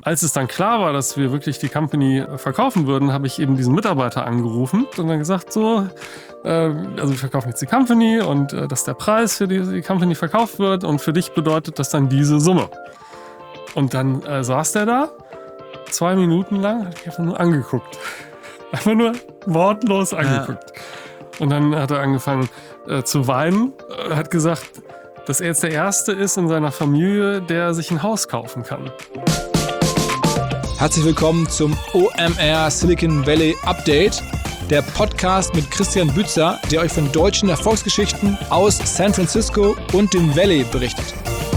als es dann klar war, dass wir wirklich die Company verkaufen würden, habe ich eben diesen Mitarbeiter angerufen und dann gesagt, also wir verkaufen jetzt die Company und das ist der Preis, für die Company verkauft wird und für dich bedeutet das dann diese Summe. Und dann saß der da, 2 Minuten lang, hat mich einfach nur angeguckt. Einfach nur wortlos angeguckt. Ja. Und dann hat er angefangen zu weinen, hat gesagt, dass er jetzt der Erste ist in seiner Familie, der sich ein Haus kaufen kann. Herzlich willkommen zum OMR Silicon Valley Update, der Podcast mit Christian Bützer, der euch von deutschen Erfolgsgeschichten aus San Francisco und dem Valley berichtet.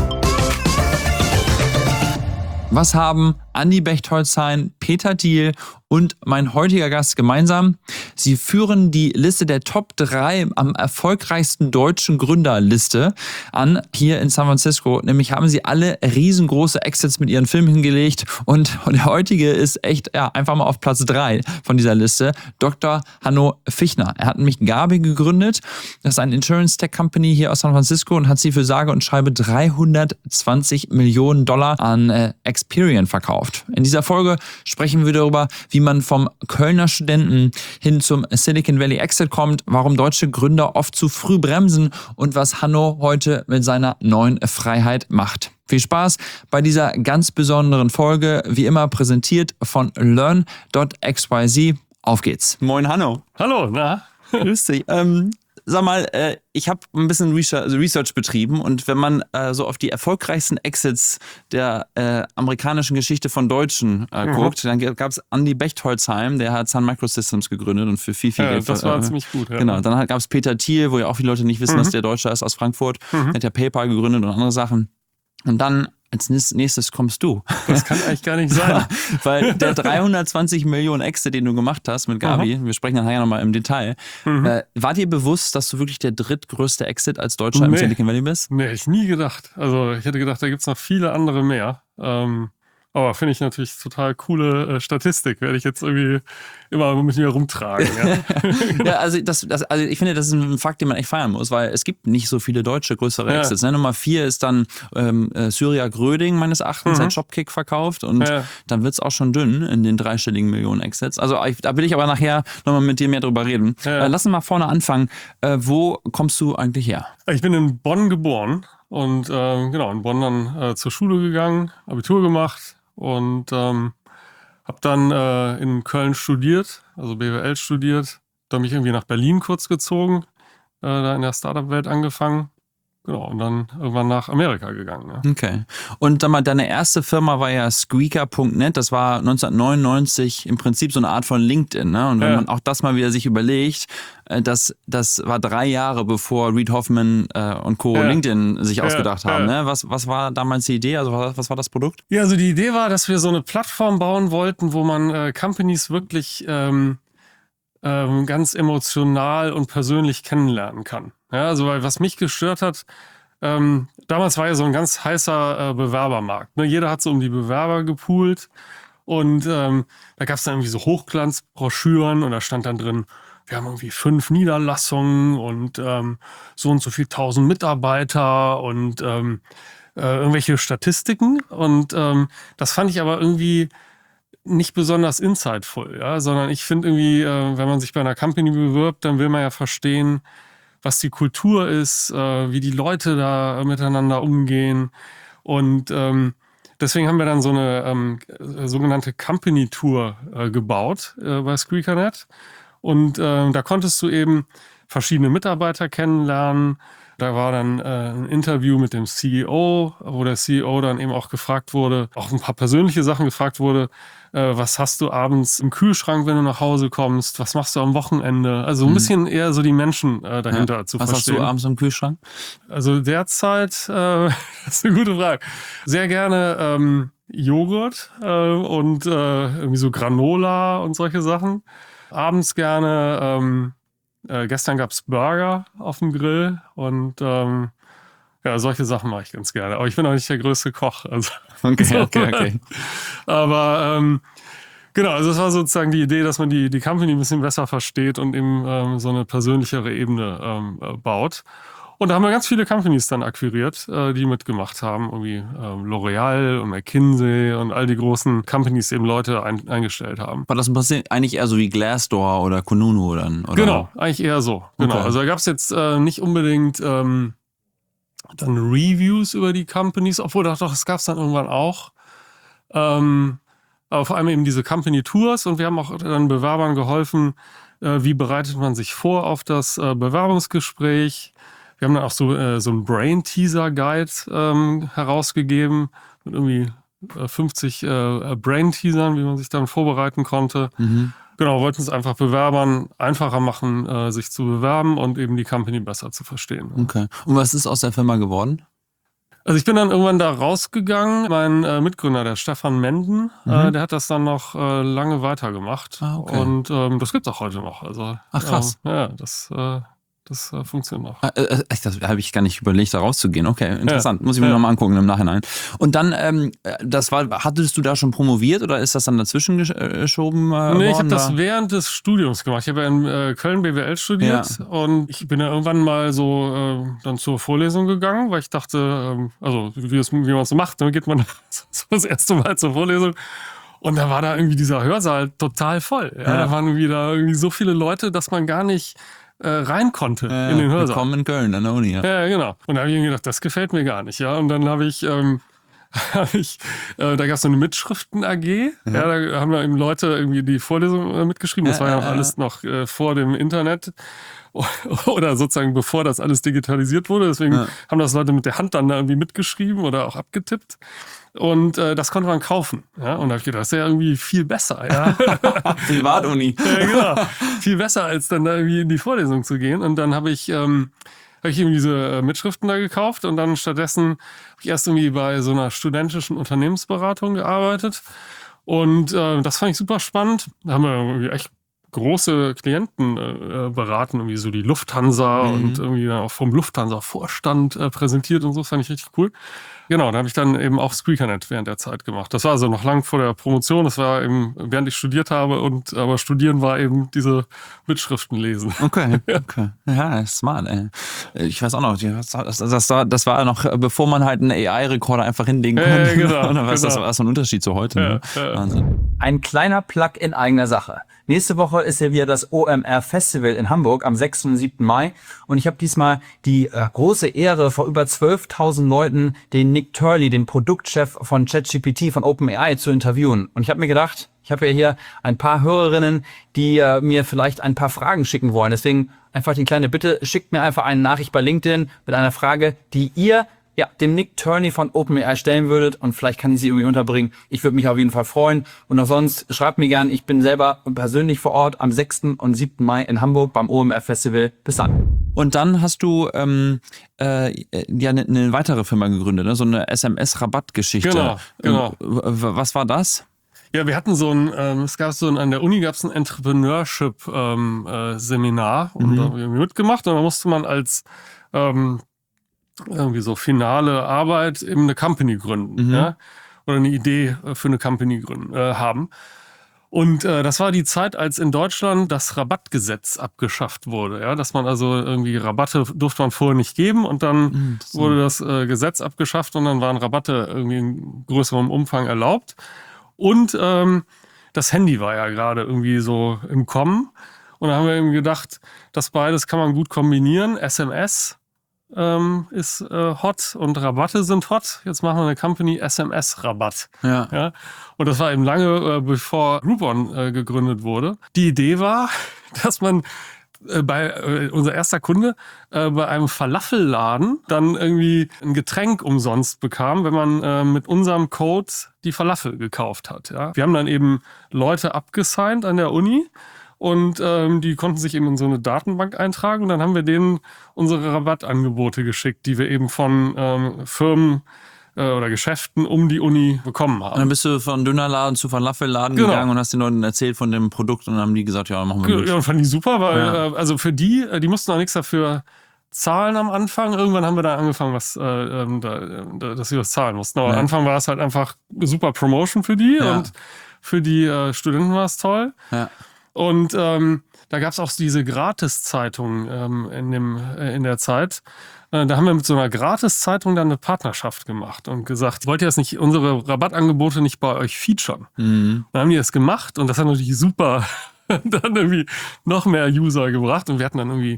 Was haben Andi Bechtolzheim, Peter Thiel und mein heutiger Gast gemeinsam? Sie führen die Liste der Top 3 am erfolgreichsten deutschen Gründerliste an, hier in San Francisco. Nämlich haben sie alle riesengroße Exits mit ihren Filmen hingelegt. Und der heutige ist echt einfach mal auf Platz 3 von dieser Liste. Dr. Hanno Fichtner. Er hat nämlich Gabi gegründet. Das ist eine Insurance-Tech-Company hier aus San Francisco und hat sie für sage und schreibe $320 Millionen an Experian verkauft. In dieser Folge sprechen wir darüber, wie man vom Kölner Studenten hin zum Silicon Valley Exit kommt, warum deutsche Gründer oft zu früh bremsen und was Hanno heute mit seiner neuen Freiheit macht. Viel Spaß bei dieser ganz besonderen Folge, wie immer präsentiert von learn.xyz. Auf geht's. Moin Hanno. Hallo, na? Grüß dich. Sag mal, ich habe ein bisschen Research betrieben und wenn man so auf die erfolgreichsten Exits der amerikanischen Geschichte von Deutschen guckt, dann gab es Andi Bechtolzheim, der hat Sun Microsystems gegründet und für viel Geld. Das war ziemlich gut. Ja. Genau, dann gab es Peter Thiel, wo ja auch viele Leute nicht wissen, dass der Deutscher ist aus Frankfurt. Der hat ja PayPal gegründet und andere Sachen. Und dann als nächstes kommst du. Das kann eigentlich gar nicht sein. Weil der 320 Millionen Exit, den du gemacht hast mit Gabi, wir sprechen dann nachher nochmal im Detail, war dir bewusst, dass du wirklich der drittgrößte Exit als Deutscher im Silicon Valley bist? Nee, ich nie gedacht. Also ich hätte gedacht, da gibt es noch viele andere mehr. Aber finde ich natürlich total coole Statistik. Werde ich jetzt irgendwie immer mit mir rumtragen. Ja, ja also ich finde, das ist ein Fakt, den man echt feiern muss, weil es gibt nicht so viele deutsche größere Exits. Ne? Nummer 4 ist dann Syria Gröding meines Erachtens, hat Shopkick verkauft und dann wird es auch schon dünn in den dreistelligen Millionen Exits. Also da will ich aber nachher nochmal mit dir mehr drüber reden. Ja. Lass uns mal vorne anfangen. Wo kommst du eigentlich her? Ich bin in Bonn geboren und in Bonn dann zur Schule gegangen, Abitur gemacht. Und habe dann in Köln studiert, also BWL studiert. Dann bin ich irgendwie nach Berlin kurz gezogen, da in der Startup-Welt angefangen. Genau, und dann irgendwann nach Amerika gegangen. Ja. Okay. Und dann mal, deine erste Firma war ja Squeaker.net. Das war 1999 im Prinzip so eine Art von LinkedIn. Ne? Und wenn man auch das mal wieder sich überlegt, das war 3 Jahre bevor Reid Hoffman und Co. LinkedIn sich ausgedacht haben. Ne? Was war damals die Idee? Also was war das Produkt? Ja, also die Idee war, dass wir so eine Plattform bauen wollten, wo man Companies wirklich ganz emotional und persönlich kennenlernen kann. Ja, also weil was mich gestört hat, damals war ja so ein ganz heißer Bewerbermarkt. Ne? Jeder hat so um die Bewerber gepoolt und da gab es dann irgendwie so Hochglanzbroschüren und da stand dann drin, wir haben irgendwie 5 Niederlassungen und so viel 1000 Mitarbeiter und irgendwelche Statistiken und das fand ich aber irgendwie nicht besonders insightful, ja, sondern ich finde irgendwie, wenn man sich bei einer Company bewirbt, dann will man ja verstehen, was die Kultur ist, wie die Leute da miteinander umgehen und deswegen haben wir dann so eine sogenannte Company Tour gebaut bei Squeaker.net und da konntest du eben verschiedene Mitarbeiter kennenlernen. Da war dann ein Interview mit dem CEO, wo der CEO dann eben auch gefragt wurde, auch ein paar persönliche Sachen gefragt wurde, was hast du abends im Kühlschrank, wenn du nach Hause kommst, was machst du am Wochenende? Also ein bisschen eher so die Menschen dahinter zu verstehen. Was hast du abends im Kühlschrank? Also derzeit, das ist eine gute Frage, sehr gerne Joghurt und irgendwie so Granola und solche Sachen. Abends gerne gestern gab es Burger auf dem Grill und solche Sachen mache ich ganz gerne. Aber ich bin auch nicht der größte Koch. Also, okay. Aber genau, also das war sozusagen die Idee, dass man die Company ein bisschen besser versteht und eben so eine persönlichere Ebene baut. Und da haben wir ganz viele Companies dann akquiriert, die mitgemacht haben. Irgendwie L'Oreal und McKinsey und all die großen Companies, die eben Leute eingestellt haben. War das im Prinzip eigentlich eher so wie Glassdoor oder Kununu dann? Oder? Genau, eigentlich eher so. Genau. Okay. Also da gab es jetzt nicht unbedingt dann Reviews über die Companies, obwohl doch, das gab es dann irgendwann auch. Aber vor allem eben diese Company-Tours und wir haben auch dann Bewerbern geholfen, wie bereitet man sich vor auf das Bewerbungsgespräch. Wir haben dann auch so einen Brain-Teaser-Guide herausgegeben mit irgendwie 50 Brain-Teasern, wie man sich dann vorbereiten konnte. Genau, wollten es einfach Bewerbern einfacher machen, sich zu bewerben und eben die Company besser zu verstehen. Okay. Und was ist aus der Firma geworden? Also ich bin dann irgendwann da rausgegangen. Mein Mitgründer, der Stefan Menden, der hat das dann noch lange weitergemacht. Ah, okay. Und das gibt's auch heute noch. Also, ach krass. Ja, das funktioniert noch. Das habe ich gar nicht überlegt, da rauszugehen. Okay, interessant. Muss ich mir nochmal angucken im Nachhinein. Und dann, hattest du da schon promoviert oder ist das dann dazwischen geschoben worden? Nee, ich habe das während des Studiums gemacht. Ich habe ja in Köln BWL studiert und ich bin ja irgendwann mal so dann zur Vorlesung gegangen, weil ich dachte, also wie man es so macht, dann geht man so das erste Mal zur Vorlesung. Und da war da irgendwie dieser Hörsaal total voll. Ja, da waren irgendwie so viele Leute, dass man gar nicht rein konnte in den Hörsaal. Willkommen in Köln an der Uni, ja. Ja, genau. Und da habe ich mir gedacht, das gefällt mir gar nicht. Ja, und dann habe ich, da gab es so eine Mitschriften-AG. Ja, da haben wir eben Leute irgendwie die Vorlesung mitgeschrieben. Das war ja auch alles noch vor dem Internet oder sozusagen bevor das alles digitalisiert wurde. Deswegen haben das Leute mit der Hand dann da irgendwie mitgeschrieben oder auch abgetippt. Und das konnte man kaufen. Ja? Und da habe ich gedacht, das ist ja irgendwie viel besser. Ja? Privatuni. Ja, genau. Viel besser, als dann da irgendwie in die Vorlesung zu gehen. Und dann habe ich eben diese Mitschriften da gekauft und dann stattdessen habe ich erst irgendwie bei so einer studentischen Unternehmensberatung gearbeitet. Und das fand ich super spannend. Da haben wir irgendwie echt große Klienten beraten, irgendwie so die Lufthansa und irgendwie dann auch vom Lufthansa-Vorstand präsentiert und so. Das fand ich richtig cool. Genau, da habe ich dann eben auch Spreakernet während der Zeit gemacht. Das war also noch lang vor der Promotion. Das war eben, während ich studiert habe. Aber Studieren war eben diese Mitschriften lesen. Okay. Ja, smart, ey. Ich weiß auch noch, das war noch, bevor man halt einen AI-Rekorder einfach hinlegen konnte. Genau. Das war so ein Unterschied zu heute. Ne? Wahnsinn. Ein kleiner Plug in eigener Sache. Nächste Woche ist ja wieder das OMR Festival in Hamburg am 6. und 7. Mai. Und ich habe diesmal die große Ehre, vor über 12.000 Leuten den Nick Turley, den Produktchef von ChatGPT von OpenAI, zu interviewen. Und ich habe mir gedacht, ich habe ja hier ein paar Hörerinnen, die mir vielleicht ein paar Fragen schicken wollen. Deswegen einfach die kleine Bitte, schickt mir einfach eine Nachricht bei LinkedIn mit einer Frage, die ihr dem Nick Turley von OpenAI stellen würdet, und vielleicht kann ich sie irgendwie unterbringen. Ich würde mich auf jeden Fall freuen. Und auch sonst schreibt mir gern. Ich bin selber persönlich vor Ort am 6. und 7. Mai in Hamburg beim OMR Festival. Bis dann. Und dann hast du eine weitere Firma gegründet, ne? So eine SMS-Rabattgeschichte. Genau. Was war das? Ja, wir hatten an der Uni gab es ein Entrepreneurship-Seminar und da haben wir mitgemacht, und da musste man als irgendwie so finale Arbeit eben eine Company gründen, ja? Oder eine Idee für eine Company haben. Und das war die Zeit, als in Deutschland das Rabattgesetz abgeschafft wurde, ja, dass man also irgendwie Rabatte durfte man vorher nicht geben, und dann wurde das Gesetz abgeschafft und dann waren Rabatte irgendwie in größerem Umfang erlaubt. Und das Handy war ja gerade irgendwie so im Kommen, und da haben wir eben gedacht, das beides kann man gut kombinieren. SMS ist hot und Rabatte sind hot. Jetzt machen wir eine Company SMS-Rabatt. Ja? Und das war eben lange bevor Groupon gegründet wurde. Die Idee war, dass man unser erster Kunde bei einem Falafelladen dann irgendwie ein Getränk umsonst bekam, wenn man mit unserem Code die Falafel gekauft hat. Ja? Wir haben dann eben Leute abgesigned an der Uni, und die konnten sich eben in so eine Datenbank eintragen, und dann haben wir denen unsere Rabattangebote geschickt, die wir eben von Firmen oder Geschäften um die Uni bekommen haben. Und dann bist du von Dönerladen zu Falafelladen gegangen und hast den Leuten erzählt von dem Produkt, und dann haben die gesagt, ja, machen wir mit. Ja, fand ich super, weil also für die mussten auch nichts dafür zahlen am Anfang. Irgendwann haben wir da angefangen, dass wir was zahlen mussten. Aber am Anfang war es halt einfach super Promotion für die, und für die Studenten war es toll. Ja. Und da gab es auch diese Gratiszeitung in der Zeit. Da haben wir mit so einer Gratiszeitung dann eine Partnerschaft gemacht und gesagt, wollt ihr das nicht, unsere Rabattangebote nicht bei euch featuren? Dann haben die das gemacht und das hat natürlich super dann irgendwie noch mehr User gebracht und wir hatten dann irgendwie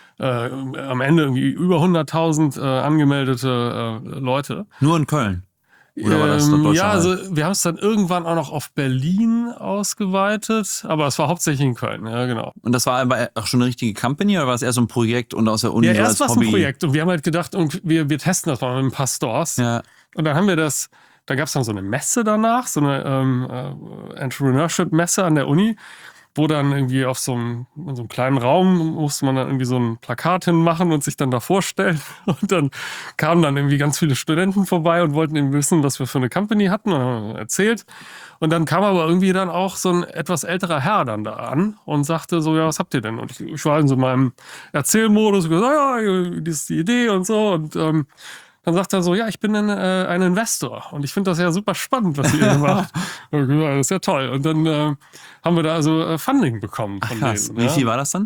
am Ende irgendwie über 100.000 angemeldete Leute. Nur in Köln? Oder war das dann Ja, deutschlandweit? also wir haben es dann irgendwann auch noch auf Berlin ausgeweitet, aber es war hauptsächlich in Köln, ja genau. Und das war aber auch schon eine richtige Company oder war es eher so ein Projekt und aus der Uni Ja, so erst als war es ein Hobby? Projekt und wir haben halt gedacht, und wir testen das mal mit ein paar Stores. Ja. Und dann haben wir das, da gab es dann so eine Messe danach, so eine Entrepreneurship-Messe an der Uni, wo dann irgendwie in so einem kleinen Raum musste man dann irgendwie so ein Plakat hinmachen und sich dann da vorstellen. Und dann kamen dann irgendwie ganz viele Studenten vorbei und wollten eben wissen, was wir für eine Company hatten und haben erzählt. Und dann kam aber irgendwie dann auch so ein etwas älterer Herr dann da an und sagte so, ja, was habt ihr denn? Und ich war in so meinem Erzählmodus und gesagt, ja, das ist die Idee und so. Und dann sagt er so, ja, ich bin ein Investor und ich finde das ja super spannend, was ihr hier macht. Und ich gesagt, das ist ja toll. Und dann haben wir da also Funding bekommen von Krass. denen. Wie viel war das dann?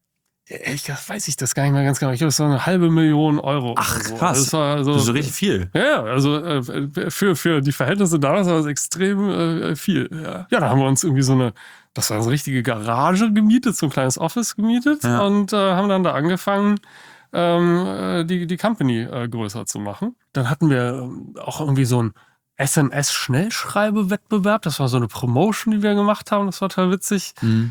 Weiß ich das gar nicht mehr ganz genau. Ich glaube, es war 500.000 Euro. Ach, oder so. krass. Das war also, Das ist richtig viel. ja, also für die Verhältnisse damals war das extrem viel. Ja, da haben wir uns irgendwie das war so eine richtige Garage gemietet, so ein kleines Office gemietet und haben dann da angefangen, die Company größer zu machen. Dann hatten wir auch irgendwie so einen SMS-Schnellschreibe-Wettbewerb. Das war so eine Promotion, die wir gemacht haben. Das war total witzig.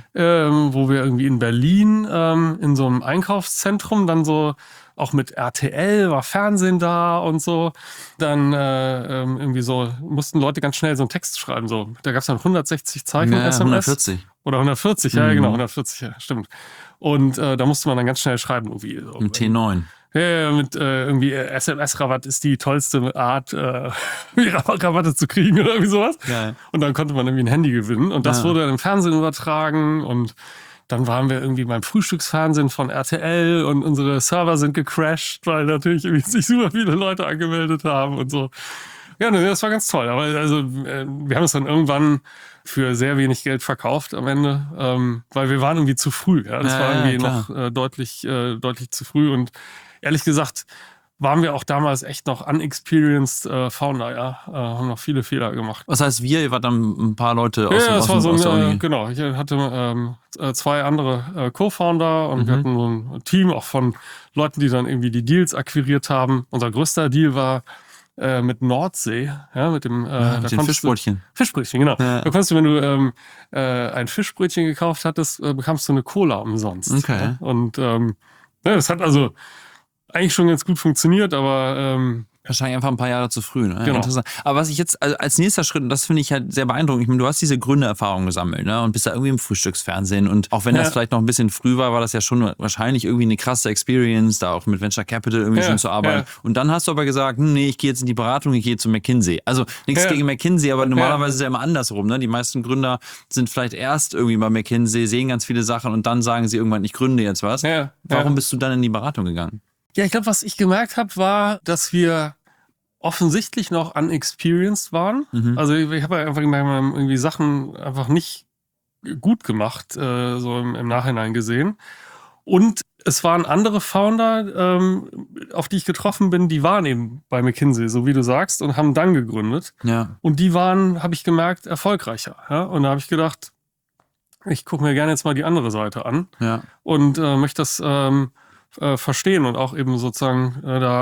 Wo wir irgendwie in Berlin in so einem Einkaufszentrum dann so auch mit RTL war Fernsehen da und so. Dann irgendwie so mussten Leute ganz schnell so einen Text schreiben. So, da gab es dann 160 Zeichen SMS. 140. Oder 140, ja genau, 140, ja, stimmt. Und da musste man dann ganz schnell schreiben, irgendwie. So, Ein T9. ja, mit irgendwie SMS-Rabatt ist die tollste Art, Rabatte zu kriegen oder irgendwie sowas. Geil. Und dann konnte man irgendwie ein Handy gewinnen. Und das wurde dann im Fernsehen übertragen. Und dann waren wir irgendwie beim Frühstücksfernsehen von RTL und unsere Server sind gecrashed, weil natürlich irgendwie sich super viele Leute angemeldet haben und so. Ja, das war ganz toll. Aber also, wir haben es dann irgendwann für sehr wenig Geld verkauft am Ende, weil wir waren irgendwie zu früh. Ja? Das war irgendwie noch deutlich zu früh. Und ehrlich gesagt waren wir auch damals echt noch unexperienced Founder. Ja? Haben noch viele Fehler gemacht. Was heißt wir? Ihr wart dann ein paar Leute aus, Ja, aus, das war so aus der Uni. genau. Ich hatte 2 andere Co-Founder und wir hatten so ein Team auch von Leuten, die dann irgendwie die Deals akquiriert haben. Unser größter Deal war mit Nordsee, ja, mit dem mit den Fischbrötchen. Fischbrötchen, genau. Ja. Da konntest du, wenn du ein Fischbrötchen gekauft hattest, bekamst du eine Cola umsonst. Okay. Ja? Und das hat also eigentlich schon ganz gut funktioniert, aber Wahrscheinlich einfach ein paar Jahre zu früh. Ne? Genau. Interessant. Aber was ich jetzt als nächster Schritt, und das finde ich halt sehr beeindruckend, ich meine, du hast diese Gründererfahrung gesammelt, ne? Und bist da irgendwie im Frühstücksfernsehen. Und auch wenn das vielleicht noch ein bisschen früh war, war das ja schon wahrscheinlich irgendwie eine krasse Experience, da auch mit Venture Capital irgendwie schon zu arbeiten. Ja. Und dann hast du aber gesagt, nee, ich gehe jetzt in die Beratung, ich gehe zu McKinsey. Also nichts gegen McKinsey, aber normalerweise ist es ja immer andersrum. Ne? Die meisten Gründer sind vielleicht erst irgendwie bei McKinsey, sehen ganz viele Sachen und dann sagen sie irgendwann, ich gründe jetzt was. Warum bist du dann in die Beratung gegangen? Ja, ich glaube, was ich gemerkt habe, war, dass wir offensichtlich noch unexperienced waren. Also ich habe einfach irgendwie Sachen einfach nicht gut gemacht, so im Nachhinein gesehen. Und es waren andere Founder, auf die ich getroffen bin, die waren eben bei McKinsey, so wie du sagst, und haben dann gegründet. Ja. Und die waren, habe ich gemerkt, erfolgreicher. Ja? Und da habe ich gedacht, ich gucke mir gerne jetzt mal die andere Seite an und möchte das verstehen und auch eben sozusagen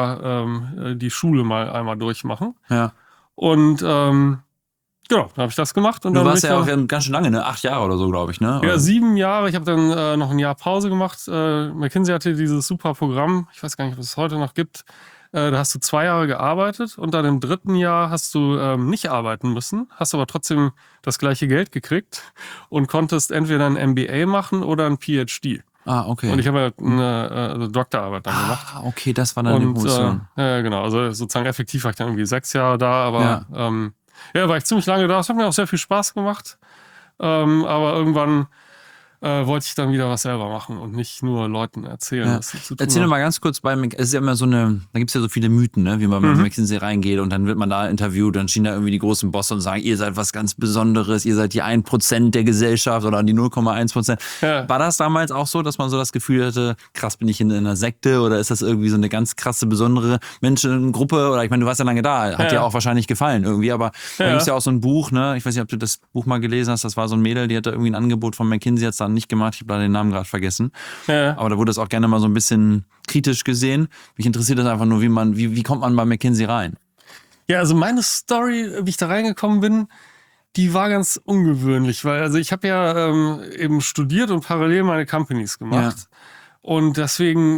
die Schule mal einmal durchmachen. Ja. Und genau, dann habe ich das gemacht. Und du dann warst ja auch ganz schön lange, ne? 8 Jahre oder so, glaube ich, ne? Ja, 7 Jahre. Ich habe dann noch ein Jahr Pause gemacht. McKinsey hatte dieses super Programm, ich weiß gar nicht, ob es heute noch gibt. Da hast du 2 Jahre gearbeitet und dann im 3. Jahr hast du nicht arbeiten müssen, hast aber trotzdem das gleiche Geld gekriegt und konntest entweder ein MBA machen oder ein PhD. Ah, okay. Und ich habe eine Doktorarbeit dann gemacht. Ah, okay, das war dann die Promotion. Genau, also sozusagen effektiv war ich dann irgendwie 6 Jahre da, aber war ich ziemlich lange da. Es hat mir auch sehr viel Spaß gemacht. Aber irgendwann wollte ich dann wieder was selber machen und nicht nur Leuten erzählen, Ja. was sie zu tun Erzähl doch haben. mal ganz kurz es ist ja immer so da gibt es ja so viele Mythen, ne? Wie man bei McKinsey reingeht und dann wird man da interviewt, dann stehen da irgendwie die großen Bosse und sagen, ihr seid was ganz Besonderes, ihr seid die 1% der Gesellschaft oder die 0,1%. Ja. War das damals auch so, dass man so das Gefühl hatte, krass, bin ich in einer Sekte oder ist das irgendwie so eine ganz krasse, besondere Menschengruppe? Oder ich meine, du warst ja lange da, hat dir auch wahrscheinlich gefallen irgendwie, aber da gibt es ja auch so ein Buch, ne? Ich weiß nicht, ob du das Buch mal gelesen hast, das war so ein Mädel, die hatte irgendwie ein Angebot von McKinsey, hat es dann nicht gemacht, ich habe leider den Namen gerade vergessen. Ja. Aber da wurde es auch gerne mal so ein bisschen kritisch gesehen. Mich interessiert das einfach nur, wie kommt man bei McKinsey rein? Ja, also meine Story, wie ich da reingekommen bin, die war ganz ungewöhnlich, weil also ich habe ja eben studiert und parallel meine Companies gemacht. Ja. Und deswegen,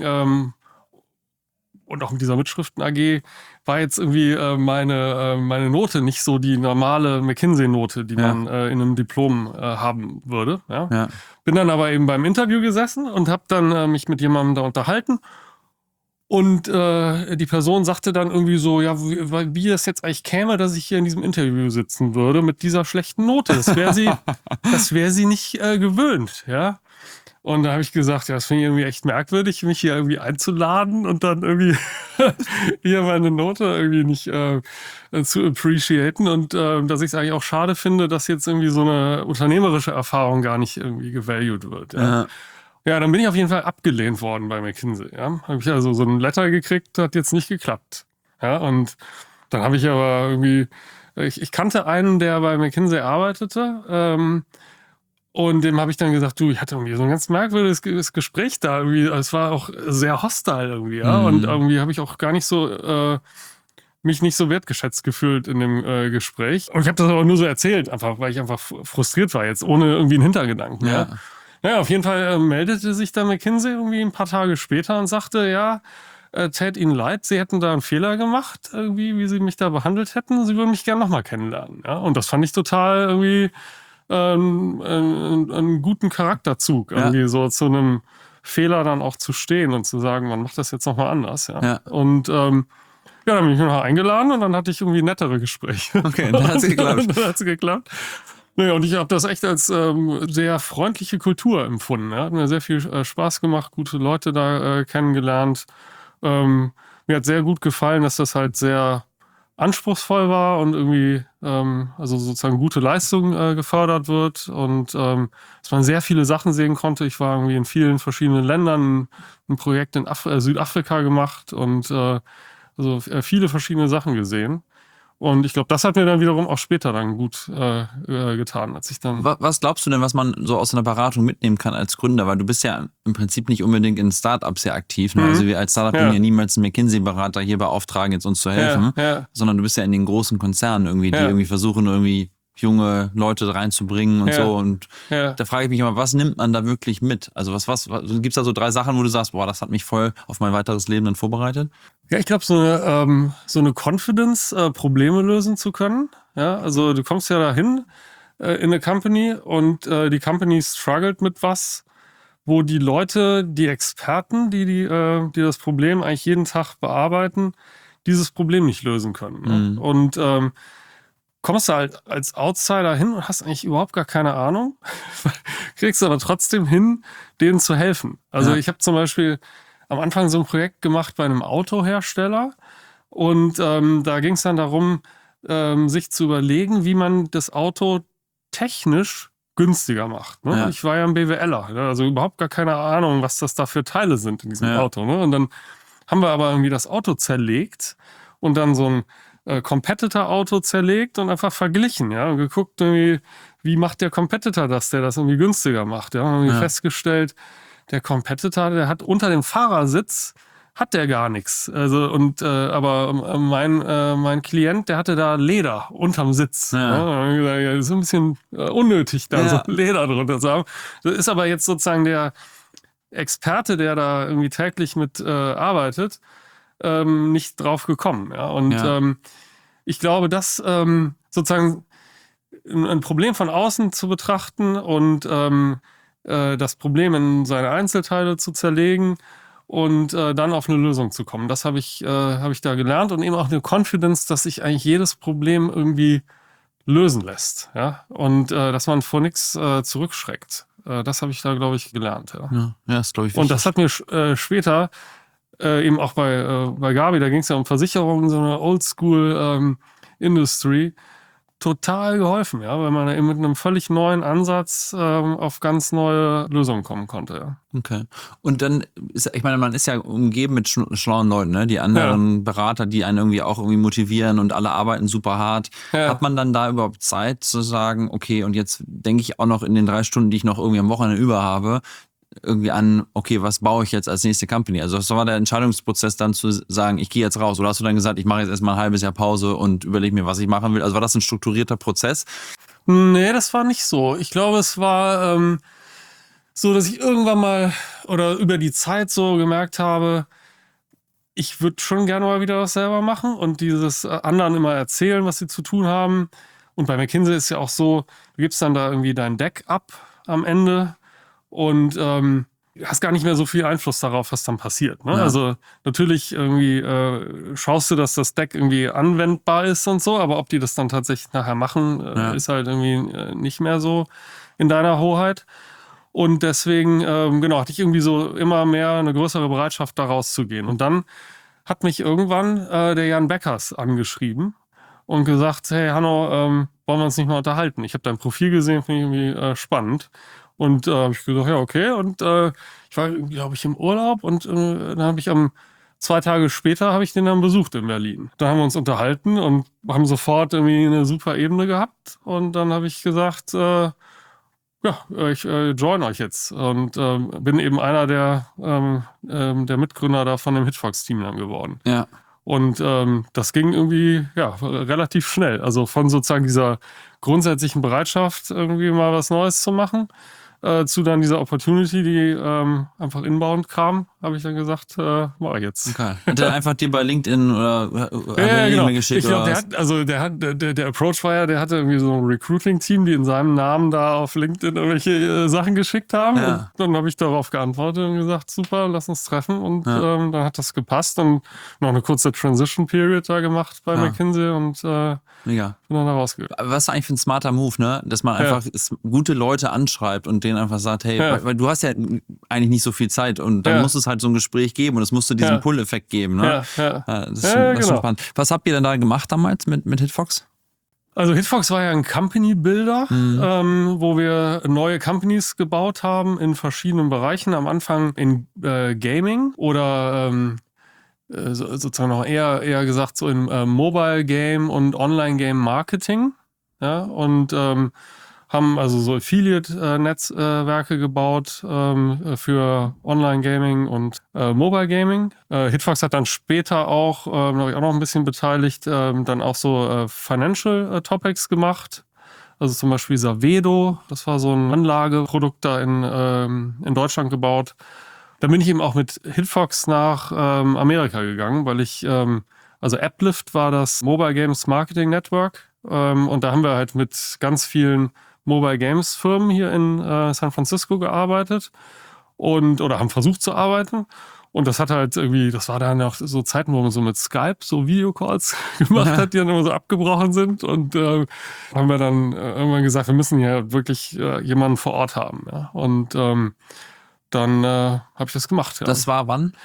und auch mit dieser Mitschriften AG, war jetzt irgendwie meine Note nicht so die normale McKinsey-Note, die man in einem Diplom haben würde. Ja? Ja. Bin dann aber eben beim Interview gesessen und habe dann mich mit jemandem da unterhalten. Und die Person sagte dann irgendwie so, ja, wie das jetzt eigentlich käme, dass ich hier in diesem Interview sitzen würde mit dieser schlechten Note. Das wäre sie nicht gewöhnt, ja. Und da habe ich gesagt, ja, das finde ich irgendwie echt merkwürdig, mich hier irgendwie einzuladen und dann irgendwie hier meine Note irgendwie nicht zu appreciaten und dass ich es eigentlich auch schade finde, dass jetzt irgendwie so eine unternehmerische Erfahrung gar nicht irgendwie gevalued wird. Ja. Ja, dann bin ich auf jeden Fall abgelehnt worden bei McKinsey. Ja. Habe ich also so ein Letter gekriegt, hat jetzt nicht geklappt. Ja, und dann habe ich aber irgendwie, ich kannte einen, der bei McKinsey arbeitete, und dem habe ich dann gesagt, du, ich hatte irgendwie so ein ganz merkwürdiges Gespräch da irgendwie. Es war auch sehr hostile irgendwie, ja. Und irgendwie habe ich auch gar nicht so mich nicht so wertgeschätzt gefühlt in dem Gespräch. Und ich habe das aber nur so erzählt, einfach, weil ich einfach frustriert war jetzt, ohne irgendwie einen Hintergedanken. Ja. Naja, auf jeden Fall meldete sich dann McKinsey irgendwie ein paar Tage später und sagte, ja, tät ihnen leid, sie hätten da einen Fehler gemacht, irgendwie, wie sie mich da behandelt hätten. Sie würden mich gerne nochmal kennenlernen. Ja. Und das fand ich total irgendwie einen guten Charakterzug, irgendwie so zu einem Fehler dann auch zu stehen und zu sagen, man macht das jetzt nochmal anders. Ja. Und dann bin ich noch eingeladen und dann hatte ich irgendwie nettere Gespräche. Okay, dann hat es geklappt. Dann hat es geklappt. Naja, und ich habe das echt als sehr freundliche Kultur empfunden. Ja. Hat mir sehr viel Spaß gemacht, gute Leute da kennengelernt. Mir hat sehr gut gefallen, dass das halt sehr anspruchsvoll war und irgendwie also sozusagen gute Leistung gefördert wird und dass man sehr viele Sachen sehen konnte. Ich war irgendwie in vielen verschiedenen Ländern, ein Projekt in Südafrika gemacht und also viele verschiedene Sachen gesehen. Und ich glaube, das hat mir dann wiederum auch später dann gut getan, als ich dann... Was glaubst du denn, was man so aus einer Beratung mitnehmen kann als Gründer? Weil du bist ja im Prinzip nicht unbedingt in Startups sehr aktiv. Ne? Also wir als Startup können ja niemals einen McKinsey-Berater hier beauftragen, jetzt uns zu helfen, sondern du bist ja in den großen Konzernen irgendwie, die irgendwie versuchen, irgendwie junge Leute reinzubringen und so. Und da frage ich mich immer, was nimmt man da wirklich mit? Also was gibt es da so 3 Sachen, wo du sagst, boah, das hat mich voll auf mein weiteres Leben dann vorbereitet? Ja, ich glaube, so eine Confidence, Probleme lösen zu können. Ja, also du kommst ja dahin in eine Company und die Company struggelt mit was, wo die Leute, die Experten, die das Problem eigentlich jeden Tag bearbeiten, dieses Problem nicht lösen können. Ne? Und kommst du halt als Outsider hin und hast eigentlich überhaupt gar keine Ahnung, kriegst aber trotzdem hin, denen zu helfen. Also ich habe zum Beispiel am Anfang so ein Projekt gemacht bei einem Autohersteller und da ging es dann darum, sich zu überlegen, wie man das Auto technisch günstiger macht. Ne? Ja. Ich war ja ein BWLer, ne? Also überhaupt gar keine Ahnung, was das da für Teile sind in diesem Auto. Ne? Und dann haben wir aber irgendwie das Auto zerlegt und dann so ein Competitor-Auto zerlegt und einfach verglichen, ja, und geguckt, irgendwie, wie macht der Competitor das, der das irgendwie günstiger macht, ja, und irgendwie festgestellt, der Competitor, der hat unter dem Fahrersitz hat der gar nichts, also und aber mein Klient, der hatte da Leder unterm Sitz, ja. Und dann hab ich gesagt, ja, das ist ein bisschen unnötig, da so Leder drunter zu haben. Das ist aber jetzt sozusagen der Experte, der da irgendwie täglich mit arbeitet, nicht drauf gekommen. Ja? Und ich glaube, dass sozusagen ein Problem von außen zu betrachten und das Problem in seine Einzelteile zu zerlegen und dann auf eine Lösung zu kommen. Das habe ich da gelernt und eben auch eine Confidence, dass sich eigentlich jedes Problem irgendwie lösen lässt. Ja? Und dass man vor nichts zurückschreckt. Das habe ich da, glaube ich, gelernt. Ja. Ja, das glaube ich Und wichtig. das hat mir später eben auch bei Gabi, da ging es ja um Versicherungen, so eine Oldschool Industry, total geholfen, weil man eben mit einem völlig neuen Ansatz auf ganz neue Lösungen kommen konnte. Ja. Okay. Und dann ich meine, man ist ja umgeben mit schlauen Leuten, ne? Die anderen Berater, die einen irgendwie auch irgendwie motivieren und alle arbeiten super hart. Ja. Hat man dann da überhaupt Zeit zu sagen, okay, und jetzt denke ich auch noch in den 3 Stunden, die ich noch irgendwie am Wochenende über habe, irgendwie an, okay, was baue ich jetzt als nächste Company? Also was war der Entscheidungsprozess dann zu sagen, ich gehe jetzt raus? Oder hast du dann gesagt, ich mache jetzt erstmal ein halbes Jahr Pause und überlege mir, was ich machen will? Also war das ein strukturierter Prozess? Nee, das war nicht so. Ich glaube, es war so, dass ich irgendwann mal oder über die Zeit so gemerkt habe, ich würde schon gerne mal wieder was selber machen und dieses anderen immer erzählen, was sie zu tun haben. Und bei McKinsey ist ja auch so, du gibst dann da irgendwie dein Deck ab am Ende und hast gar nicht mehr so viel Einfluss darauf, was dann passiert. Ne? Ja. Also natürlich irgendwie schaust du, dass das Deck irgendwie anwendbar ist und so, aber ob die das dann tatsächlich nachher machen, ist halt irgendwie nicht mehr so in deiner Hoheit. Und deswegen, hatte ich irgendwie so immer mehr eine größere Bereitschaft, da rauszugehen. Und dann hat mich irgendwann der Jan Beckers angeschrieben und gesagt, hey Hanno, wollen wir uns nicht mal unterhalten? Ich habe dein Profil gesehen, finde ich irgendwie spannend. Und habe ich gesagt, ja, okay. Und ich war, glaube ich, im Urlaub und dann habe ich 2 Tage später habe ich den dann besucht in Berlin. Da haben wir uns unterhalten und haben sofort irgendwie eine super Ebene gehabt. Und dann habe ich gesagt, ich join euch jetzt und bin eben einer der Mitgründer da von dem Hitfox-Team dann geworden. Ja. Und das ging irgendwie relativ schnell. Also von sozusagen dieser grundsätzlichen Bereitschaft, irgendwie mal was Neues zu machen, zu dann dieser Opportunity, die einfach inbound kam, habe ich dann gesagt, mach ich jetzt. Okay. Hat er einfach dir bei LinkedIn oder Ja, genau. geschickt? Ich glaube, der Approach war ja, der hatte irgendwie so ein Recruiting-Team, die in seinem Namen da auf LinkedIn irgendwelche Sachen geschickt haben. Ja. Und dann habe ich darauf geantwortet und gesagt, super, lass uns treffen. Und dann hat das gepasst und noch eine kurze Transition-Period da gemacht bei McKinsey und Mega. bin dann da rausgegangen. Aber was eigentlich für ein smarter Move, ne? Dass man einfach gute Leute anschreibt und denen einfach sagt, hey, weil du hast ja eigentlich nicht so viel Zeit und dann muss es halt so ein Gespräch geben und es musste diesen Pull-Effekt geben, ne? Das ist schon spannend. Was habt ihr denn da gemacht damals mit Hitfox? Also Hitfox war ja ein Company-Builder, wo wir neue Companies gebaut haben in verschiedenen Bereichen. Am Anfang in Gaming oder sozusagen noch eher gesagt so in Mobile Game und Online Game Marketing. Ja, und haben also so Affiliate-Netzwerke gebaut für Online-Gaming und Mobile Gaming. Hitfox hat dann später auch, glaube ich, auch noch ein bisschen beteiligt, dann auch so Financial Topics gemacht. Also zum Beispiel Savedo, das war so ein Anlageprodukt da in Deutschland gebaut. Dann bin ich eben auch mit Hitfox nach Amerika gegangen, weil ich, also Applift war das Mobile Games Marketing Network. Und da haben wir halt mit ganz vielen Mobile Games Firmen hier in San Francisco gearbeitet oder haben versucht zu arbeiten. Und das hat halt irgendwie, das war dann auch so Zeiten, wo man so mit Skype so Videocalls gemacht hat, die dann immer so abgebrochen sind. Und haben wir dann irgendwann gesagt, wir müssen hier wirklich jemanden vor Ort haben. Ja? Und dann habe ich das gemacht. Ja. Das war wann?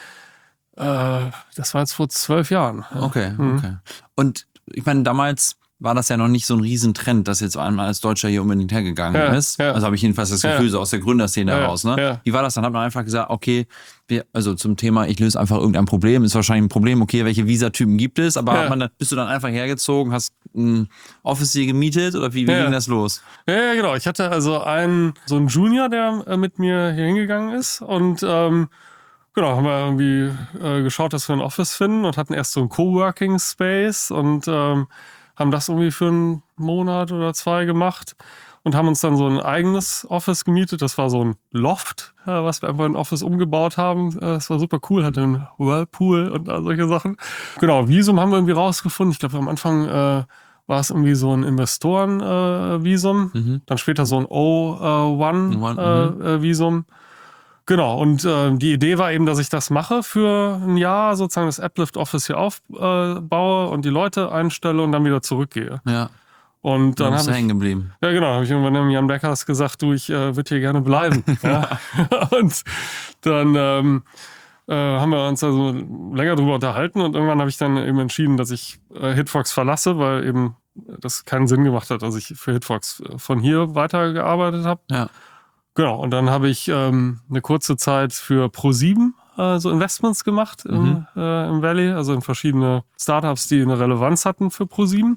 Das war jetzt vor 12 Jahren. Ja. Okay. Und ich meine, damals war das ja noch nicht so ein Riesentrend, dass jetzt einmal als Deutscher hier unbedingt hergegangen ist. Ja. Also habe ich jedenfalls das Gefühl, so aus der Gründerszene heraus. Ne? Ja. Wie war das? Dann hat man einfach gesagt, okay, also zum Thema, ich löse einfach irgendein Problem, ist wahrscheinlich ein Problem, okay, welche Visatypen gibt es, aber bist du dann einfach hergezogen, hast ein Office hier gemietet oder wie ging das los? Ja, genau. Ich hatte also so einen Junior, der mit mir hier hingegangen ist und haben wir irgendwie geschaut, dass wir ein Office finden und hatten erst so einen Coworking Space und haben das irgendwie für einen Monat oder 2 gemacht und haben uns dann so ein eigenes Office gemietet. Das war so ein Loft, was wir einfach in ein Office umgebaut haben. Das war super cool, hatte einen Whirlpool und all solche Sachen. Genau, Visum haben wir irgendwie rausgefunden. Ich glaube, am Anfang war es irgendwie so ein Investoren-Visum, dann später so ein O1-Visum. Genau, und die Idee war eben, dass ich das mache für ein Jahr, sozusagen das Applift Office hier aufbaue und die Leute einstelle und dann wieder zurückgehe. Ja. Und dann bist du habe hängen geblieben. ja genau, habe ich irgendwann dem Jan Beckers gesagt, du, ich würde hier gerne bleiben. Ja. Und dann haben wir uns also länger drüber unterhalten und irgendwann habe ich dann eben entschieden, dass ich Hitfox verlasse, weil eben das keinen Sinn gemacht hat, dass ich für Hitfox von hier weitergearbeitet habe. Ja. Genau, und dann habe ich eine kurze Zeit für ProSieben so Investments gemacht im Valley, also in verschiedene Startups, die eine Relevanz hatten für ProSieben.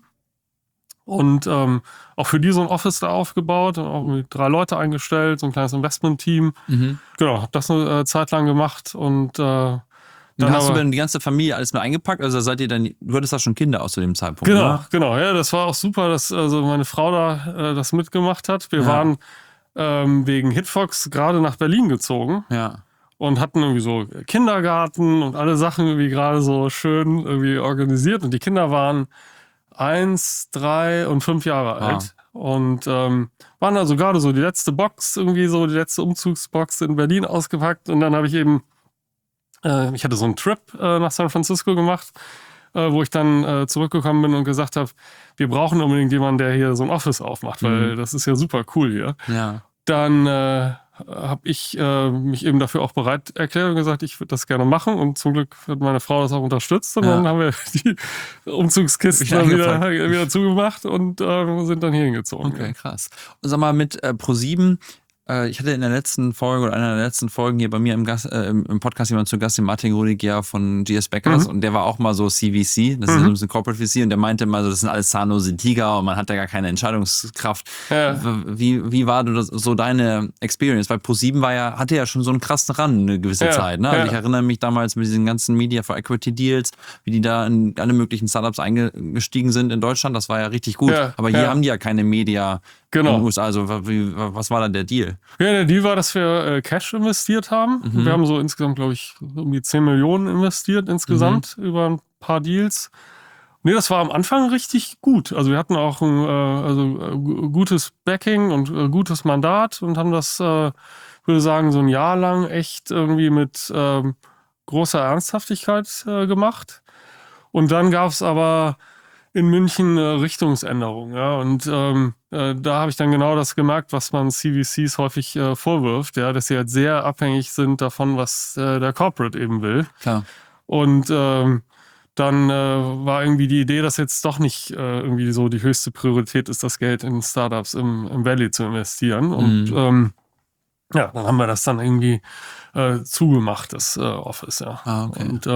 Und auch für die so ein Office da aufgebaut und auch mit 3 Leute eingestellt, so ein kleines Investment-Team. Genau, habe das eine Zeit lang gemacht und dann hast du aber, dann die ganze Familie alles mit eingepackt? Also seid ihr dann, du hattest da schon Kinder aus zu dem Zeitpunkt, genau, oder? genau, ja, das war auch super, dass also meine Frau da das mitgemacht hat. Wir waren wegen Hitfox gerade nach Berlin gezogen Ja. und hatten irgendwie so Kindergarten und alle Sachen irgendwie gerade so schön irgendwie organisiert und die Kinder waren 1, 3 und 5 Jahre alt. Und waren also gerade so die letzte Box, irgendwie so die letzte Umzugsbox in Berlin ausgepackt. Und dann habe ich eben, ich hatte so einen Trip nach San Francisco gemacht, wo ich dann zurückgekommen bin und gesagt habe, wir brauchen unbedingt jemanden, der hier so ein Office aufmacht, weil das ist ja super cool hier. Ja. Dann habe ich mich eben dafür auch bereit erklärt und gesagt, ich würde das gerne machen. Und zum Glück hat meine Frau das auch unterstützt. Und dann haben wir die Umzugskisten dann wieder zugemacht und sind dann hier hingezogen. Okay, krass. Und sag mal, mit ProSieben, ich hatte in der letzten Folge oder einer der letzten Folgen hier bei mir im Podcast jemand zu Gast, den Martin Rudiger von GS Beckers, und der war auch mal so CVC, das ist so ein bisschen Corporate VC, und der meinte mal so, das sind alles zahnlose Tiger und man hat da gar keine Entscheidungskraft. Ja. Wie war so deine Experience? Weil ProSieben hatte ja schon so einen krassen Run eine gewisse Zeit. Ne? Also ich erinnere mich damals mit diesen ganzen Media for Equity Deals, wie die da in alle möglichen Startups eingestiegen sind in Deutschland, das war ja richtig gut. Aber hier haben die ja keine Media. Genau. In den USA. Also was war da der Deal? Ja, der Deal war, dass wir Cash investiert haben. Wir haben so insgesamt, glaube ich, um die 10 Millionen investiert insgesamt über ein paar Deals. Nee, das war am Anfang richtig gut. Also wir hatten auch ein gutes Backing und gutes Mandat und haben das, würde sagen, so ein Jahr lang echt irgendwie mit großer Ernsthaftigkeit gemacht. Und dann gab es aber in München eine Richtungsänderung. Ja? Und da habe ich dann genau das gemerkt, was man CVCs häufig vorwirft, ja? Dass sie halt sehr abhängig sind davon, was der Corporate eben will. Klar. Und dann war irgendwie die Idee, dass jetzt doch nicht irgendwie so die höchste Priorität ist, das Geld in Startups im Valley zu investieren. Und dann haben wir das dann irgendwie zugemacht, das Office. Ja. Okay. Und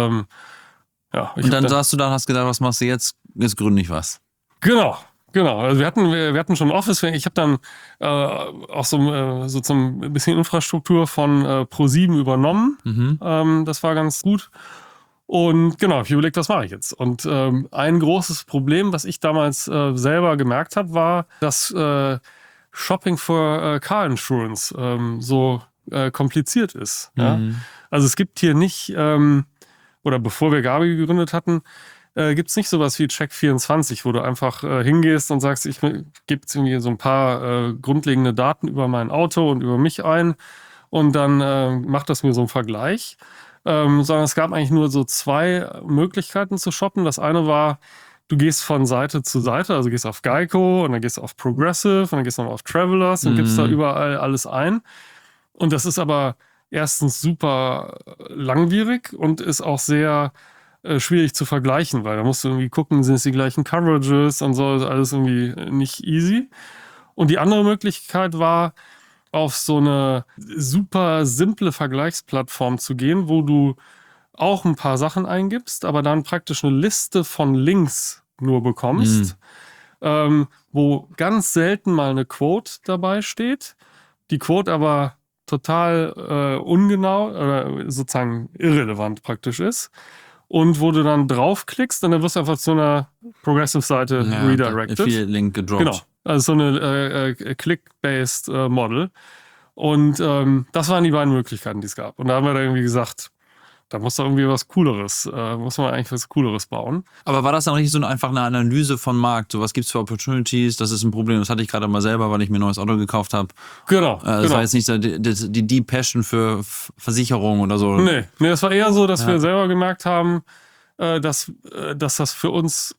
und dann saßt du da und hast gedacht, was machst du jetzt? Jetzt gründe ich was. Genau. Also wir hatten schon ein Office. Ich habe dann auch so zum bisschen Infrastruktur von ProSieben übernommen. Das war ganz gut. Und genau, ich überlegt, was mache ich jetzt? Und ein großes Problem, was ich damals selber gemerkt habe, war, dass Shopping for Car Insurance so kompliziert ist. Ja? Also es gibt hier nicht, oder bevor wir Gabi gegründet hatten, gibt es nicht sowas wie Check24, wo du einfach hingehst und sagst, ich gebe jetzt irgendwie so ein paar grundlegende Daten über mein Auto und über mich ein und dann macht das mir so einen Vergleich. Sondern es gab eigentlich nur so 2 Möglichkeiten zu shoppen. Das eine war, du gehst von Seite zu Seite, also gehst auf Geico und dann gehst du auf Progressive und dann gehst du noch auf Travelers und gibst da überall alles ein. Und das ist aber erstens super langwierig und ist auch sehr schwierig zu vergleichen, weil da musst du irgendwie gucken, sind es die gleichen Coverages und so, ist alles irgendwie nicht easy. Und die andere Möglichkeit war, auf so eine super simple Vergleichsplattform zu gehen, wo du auch ein paar Sachen eingibst, aber dann praktisch eine Liste von Links nur bekommst, wo ganz selten mal eine Quote dabei steht. Die Quote aber total ungenau oder sozusagen irrelevant praktisch ist. Und wo du dann draufklickst und dann wirst du einfach zu einer Progressive-Seite redirected. Affiliate-Link gedroppt. Genau, also so eine Click-based Model. Und das waren die beiden Möglichkeiten, die es gab. Und da haben wir dann irgendwie gesagt, da muss doch irgendwie was Cooleres, muss man eigentlich was Cooleres bauen. Aber war das dann richtig so einfach eine Analyse von Markt? So, was gibt's für Opportunities? Das ist ein Problem, das hatte ich gerade mal selber, weil ich mir ein neues Auto gekauft habe. Genau. Das war jetzt nicht so die Deep Passion für Versicherung oder so. Nee, das war eher so, dass wir selber gemerkt haben, dass das für uns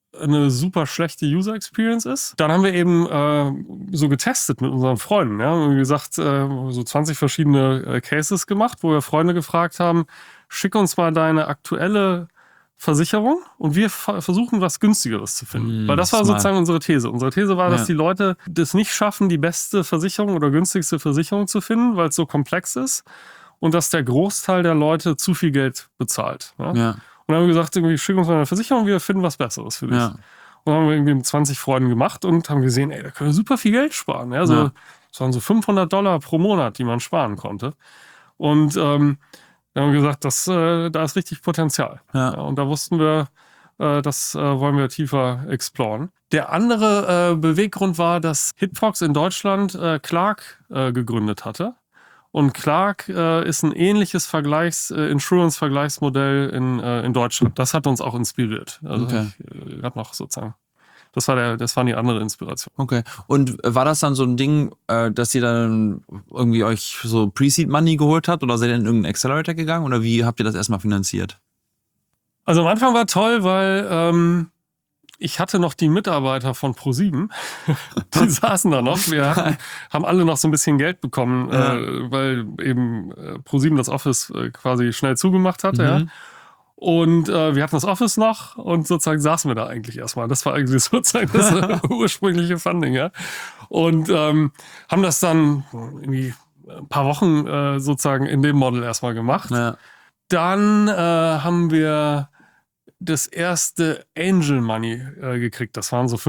eine super schlechte User Experience ist. Dann haben wir eben so getestet mit unseren Freunden. Ja? Wie gesagt, so 20 verschiedene Cases gemacht, wo wir Freunde gefragt haben, schick uns mal deine aktuelle Versicherung und wir versuchen, was Günstigeres zu finden. Weil das war sozusagen unsere These. Unsere These war, dass die Leute das nicht schaffen, die beste Versicherung oder günstigste Versicherung zu finden, weil es so komplex ist und dass der Großteil der Leute zu viel Geld bezahlt. Ja? Ja. Und dann haben wir gesagt, irgendwie, schick uns mal eine Versicherung, wir finden was Besseres für dich. Ja. Und dann haben wir irgendwie mit 20 Freunden gemacht und haben gesehen, ey, da können wir super viel Geld sparen. Ja? Ja. Das waren so $500 pro Monat, die man sparen konnte. Und dann haben wir gesagt, da ist richtig Potenzial. Ja. Und da wussten wir, das wollen wir tiefer exploren. Der andere Beweggrund war, dass Hitfox in Deutschland Clark gegründet hatte. Und Clark ist ein ähnliches Insurance-Vergleichsmodell in Deutschland. Das hat uns auch inspiriert. Also ich hab noch sozusagen. Das war die andere Inspiration. Okay. Und war das dann so ein Ding, dass ihr dann irgendwie euch so Pre-Seed Money geholt habt oder seid ihr in irgendeinen Accelerator gegangen oder wie habt ihr das erstmal finanziert? Also am Anfang war toll, weil ich hatte noch die Mitarbeiter von ProSieben. Die saßen da noch. Wir haben alle noch so ein bisschen Geld bekommen, weil eben ProSieben das Office quasi schnell zugemacht hatte. Ja. Und wir hatten das Office noch und sozusagen saßen wir da eigentlich erstmal. Das war eigentlich sozusagen das ursprüngliche Funding, ja. Und haben das dann irgendwie ein paar Wochen sozusagen in dem Model erstmal gemacht. Ja. Dann haben wir das erste Angel Money gekriegt. Das waren so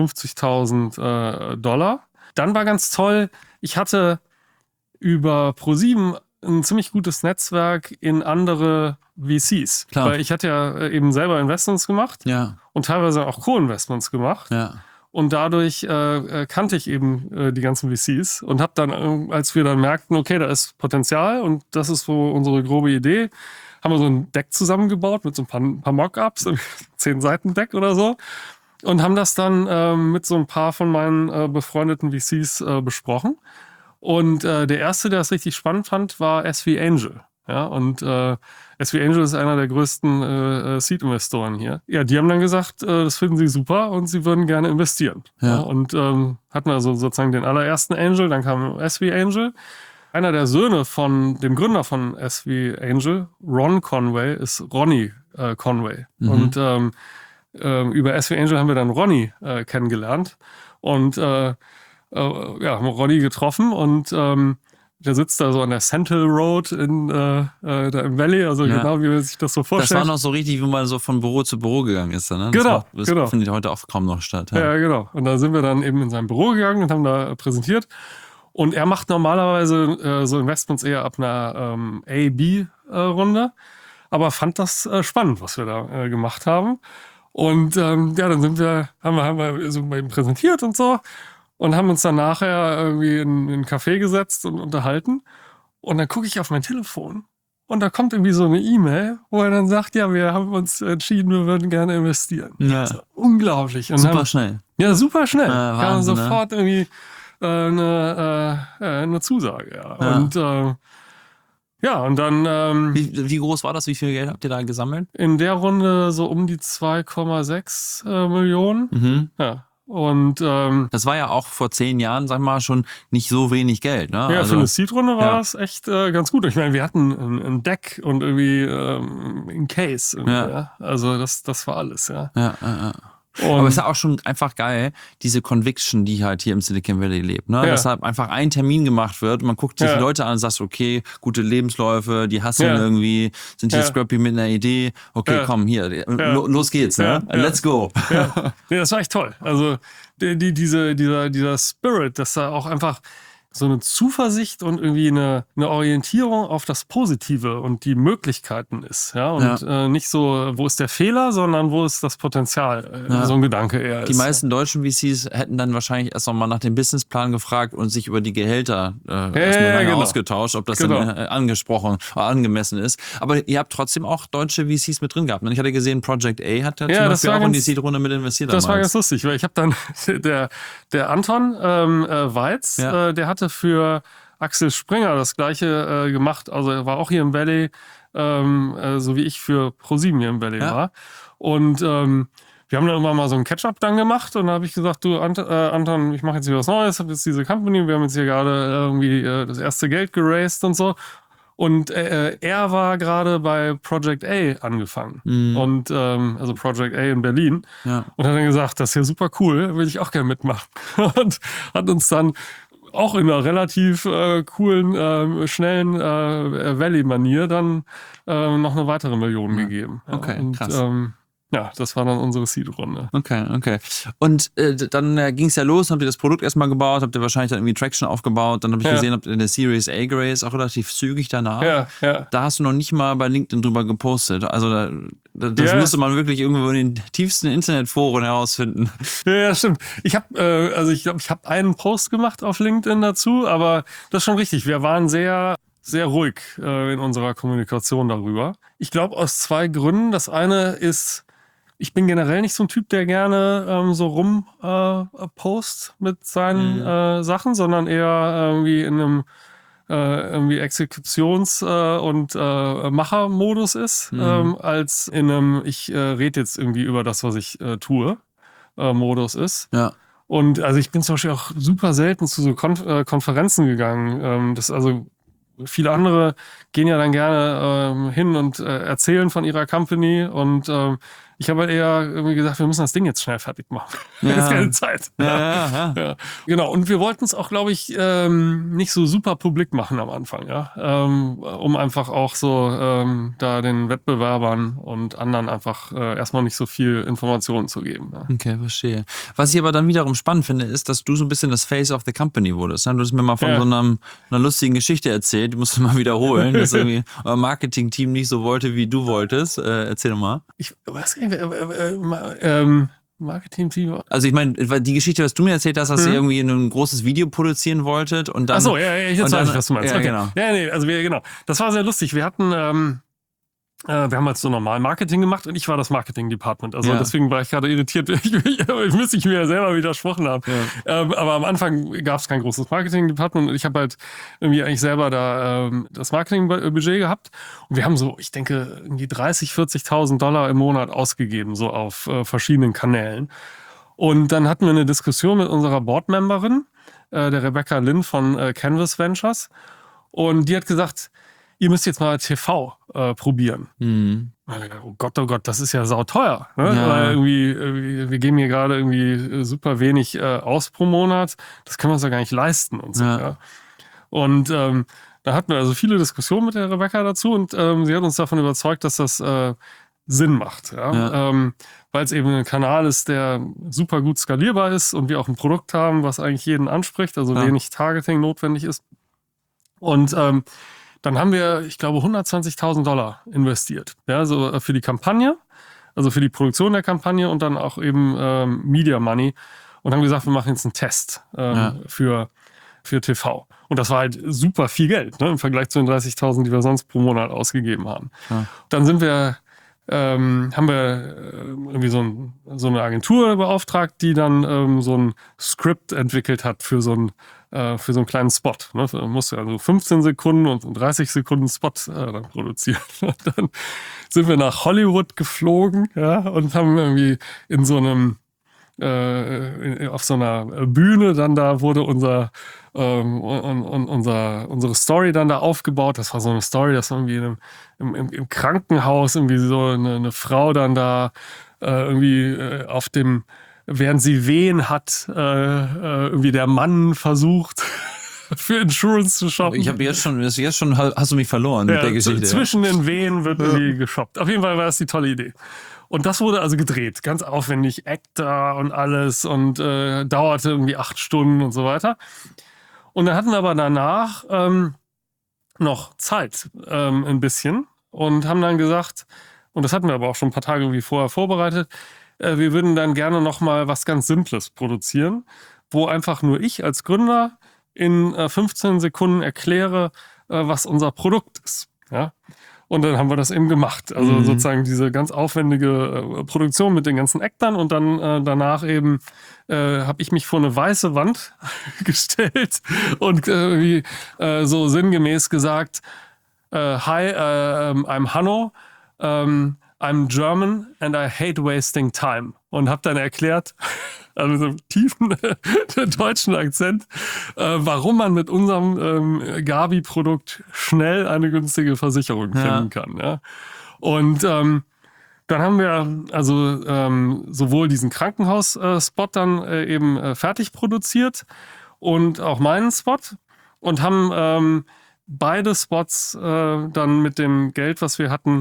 $50.000. Dann war ganz toll, ich hatte über ProSieben ein ziemlich gutes Netzwerk in andere VCs. Klar. Weil ich hatte ja eben selber Investments gemacht und teilweise auch Co-Investments gemacht. Ja. Und dadurch kannte ich eben die ganzen VCs und habe dann, als wir dann merkten, okay, da ist Potenzial und das ist so unsere grobe Idee, haben wir so ein Deck zusammengebaut mit so ein paar Mockups, 10 Seiten Deck oder so. Und haben das dann mit so ein paar von meinen befreundeten VCs besprochen. Und der erste, der es richtig spannend fand, war SV Angel. Ja, und SV Angel ist einer der größten Seed-Investoren hier. Ja, die haben dann gesagt, das finden sie super und sie würden gerne investieren. Ja. Und hatten also sozusagen den allerersten Angel, dann kam SV Angel. Einer der Söhne von dem Gründer von SV Angel, Ron Conway, ist Ronnie Conway. Und über SV Angel haben wir dann Ronnie kennengelernt und haben Ronnie getroffen und der sitzt da so an der Central Road da im Valley, also genau wie man sich das so vorstellt. Das war noch so richtig, wie man so von Büro zu Büro gegangen ist. Ne? Das findet heute auch kaum noch statt. Ja, genau. Und da sind wir dann eben in sein Büro gegangen und haben da präsentiert. Und er macht normalerweise so Investments eher ab einer A-B-Runde, aber fand das spannend, was wir da gemacht haben. Und dann haben wir so bei ihm präsentiert und so und haben uns dann nachher irgendwie in einen Café gesetzt und unterhalten. Und dann gucke ich auf mein Telefon und da kommt irgendwie so eine E-Mail, wo er dann sagt, ja, wir haben uns entschieden, wir würden gerne investieren. Ja. Also, unglaublich. Und super schnell. Ja, super schnell. Ja, Kam Wahnsinn, sofort irgendwie eine Zusage. Ja. Und und dann Wie groß war das? Wie viel Geld habt ihr da gesammelt? in der Runde so um die 2,6 Millionen. Ja. Und Das war ja auch vor 10 Jahren, sag mal, schon nicht so wenig Geld. Ne? ja, Also, für eine Seed-Runde war das echt ganz gut. Ich meine, wir hatten ein Deck und irgendwie ein Case. Ja. Also das war alles, ja. ja. Aber es ist ja auch schon einfach geil, diese Conviction, die halt hier im Silicon Valley lebt. Ne? Ja. Dass halt einfach ein Termin gemacht wird, man guckt sich die Leute an und sagt, okay, gute Lebensläufe, die hasseln irgendwie, sind hier scrappy mit einer Idee. Okay, komm, hier, los geht's. Ne? Let's go. Ja. Nee, das war echt toll. Also dieser Spirit, dass da auch einfach so eine Zuversicht und irgendwie eine Orientierung auf das Positive und die Möglichkeiten ist. Ja? Und nicht so, wo ist der Fehler, sondern wo ist das Potenzial. So ein Gedanke eher ist. Die meisten deutschen VCs hätten dann wahrscheinlich erst nochmal nach dem Businessplan gefragt und sich über die Gehälter erstmal ausgetauscht, ob das dann angesprochen oder angemessen ist. Aber ihr habt trotzdem auch deutsche VCs mit drin gehabt. Und ich hatte gesehen, Project A hat ja zum Beispiel auch in die Seed-Runde mit investiert. Das war ganz lustig, weil ich habe dann der Anton Weiz, der hatte für Axel Springer das Gleiche gemacht. Also er war auch hier im Valley, so wie ich für ProSieben hier im Valley war. Und wir haben dann irgendwann mal so ein Catch-up dann gemacht und da habe ich gesagt, du Anton, ich mache jetzt wieder was Neues, habe jetzt diese Company, wir haben jetzt hier gerade irgendwie das erste Geld geraced und so. Und er war gerade bei Project A angefangen. Und also Project A in Berlin. Ja. Und hat dann gesagt, das ist ja super cool, will ich auch gerne mitmachen. Und hat uns dann auch in einer relativ coolen, schnellen Valley-Manier dann noch eine weitere Million gegeben. Ja. Okay, und, krass. Ja, das war dann unsere Seed-Runde. Okay. Und dann ging es ja los, habt ihr das Produkt erstmal gebaut, habt ihr wahrscheinlich dann irgendwie Traction aufgebaut, dann habe ich gesehen, habt ihr in der Series A geraced, auch relativ zügig danach. Ja. Da hast du noch nicht mal bei LinkedIn drüber gepostet. Also das musste man wirklich irgendwo in den tiefsten Internetforen herausfinden. Ja, stimmt. Ich glaube, ich habe einen Post gemacht auf LinkedIn dazu, aber das ist schon richtig. Wir waren sehr ruhig in unserer Kommunikation darüber. Ich glaube aus 2 Gründen. Das eine ist, ich bin generell nicht so ein Typ, der gerne so post mit seinen Sachen, sondern eher irgendwie in einem irgendwie Exekutions- und Machermodus ist, als in einem ich rede jetzt irgendwie über das, was ich tue, Modus ist. Ja. Und also ich bin zum Beispiel auch super selten zu so Konferenzen gegangen. Also viele andere gehen ja dann gerne hin und erzählen von ihrer Company und ich habe halt eher irgendwie gesagt, wir müssen das Ding jetzt schnell fertig machen. Ja. Ist keine Zeit. Ja. Genau. Und wir wollten es auch, glaube ich, nicht so super publik machen am Anfang, ja. Um einfach auch so da den Wettbewerbern und anderen einfach erstmal nicht so viel Informationen zu geben. Ja. Okay, verstehe. Was ich aber dann wiederum spannend finde, ist, dass du so ein bisschen das Face of the Company wurdest. Du hast mir mal von so einer lustigen Geschichte erzählt, die musst du mal wiederholen, dass irgendwie euer Marketing-Team nicht so wollte, wie du wolltest. Erzähl doch mal. Ich weiß gar nicht, Marketing-Team. Also ich meine, die Geschichte, was du mir erzählt hast, dass ihr irgendwie ein großes Video produzieren wolltet und dann... Ach so, jetzt weiß ich, was du meinst. Ja, okay. genau. Ja, nee, also genau. Das war sehr lustig. Wir hatten... wir haben halt so normal Marketing gemacht und ich war das Marketing-Department. Also deswegen war ich gerade irritiert, ich müsste mir ja selber widersprochen haben. Ja. Aber am Anfang gab es kein großes Marketing-Department und ich habe halt irgendwie eigentlich selber da das Marketing-Budget gehabt. Und wir haben so, ich denke, irgendwie 30.000, 40.000 Dollar im Monat ausgegeben, so auf verschiedenen Kanälen. Und dann hatten wir eine Diskussion mit unserer Board-Memberin, der Rebecca Lynn von Canvas Ventures. Und die hat gesagt, ihr müsst jetzt mal TV probieren. Oh Gott, das ist ja sauteuer. Ne? Ja. Weil irgendwie, wir geben hier gerade irgendwie super wenig aus pro Monat. Das können wir uns ja gar nicht leisten und so. Ja. Und da hatten wir also viele Diskussionen mit der Rebecca dazu und sie hat uns davon überzeugt, dass das Sinn macht. Ja? Weil es eben ein Kanal ist, der super gut skalierbar ist und wir auch ein Produkt haben, was eigentlich jeden anspricht, also wenig Targeting notwendig ist. Und dann haben wir, ich glaube, 120.000 Dollar investiert. Ja, so für die Kampagne, also für die Produktion der Kampagne und dann auch eben Media Money und haben gesagt, wir machen jetzt einen Test für TV. Und das war halt super viel Geld, ne, im Vergleich zu den 30.000, die wir sonst pro Monat ausgegeben haben. Ja. Dann haben wir irgendwie so eine Agentur beauftragt, die dann so ein Skript entwickelt hat für so einen kleinen Spot. Ne? Da musst du also 15 Sekunden und 30 Sekunden Spot dann produzieren. Und dann sind wir nach Hollywood geflogen, ja, und haben irgendwie in so einem auf so einer Bühne dann da wurde unsere Story dann da aufgebaut. Das war so eine Story, dass irgendwie im Krankenhaus irgendwie so eine Frau dann da irgendwie während sie Wehen hat, irgendwie der Mann versucht, für Insurance zu shoppen. Ich habe jetzt schon hast du mich verloren mit der Geschichte. Zwischen den Wehen wird irgendwie geshoppt. Auf jeden Fall war das die tolle Idee. Und das wurde also gedreht, ganz aufwendig, Actor und alles und dauerte irgendwie 8 Stunden und so weiter. Und dann hatten wir aber danach noch Zeit, ein bisschen, und haben dann gesagt, und das hatten wir aber auch schon ein paar Tage irgendwie vorher vorbereitet, wir würden dann gerne noch mal was ganz Simples produzieren, wo einfach nur ich als Gründer in 15 Sekunden erkläre, was unser Produkt ist. Ja? Und dann haben wir das eben gemacht. Also sozusagen diese ganz aufwendige Produktion mit den ganzen Actern und dann danach eben habe ich mich vor eine weiße Wand gestellt und so sinngemäß gesagt, Hi, I'm Hanno, I'm German and I hate wasting time. und habe dann erklärt, also mit so einem tiefen deutschen Akzent, warum man mit unserem Gabi-Produkt schnell eine günstige Versicherung finden kann. Ja? Und dann haben wir also sowohl diesen Krankenhaus-Spot dann eben fertig produziert und auch meinen Spot und haben beide Spots dann mit dem Geld, was wir hatten,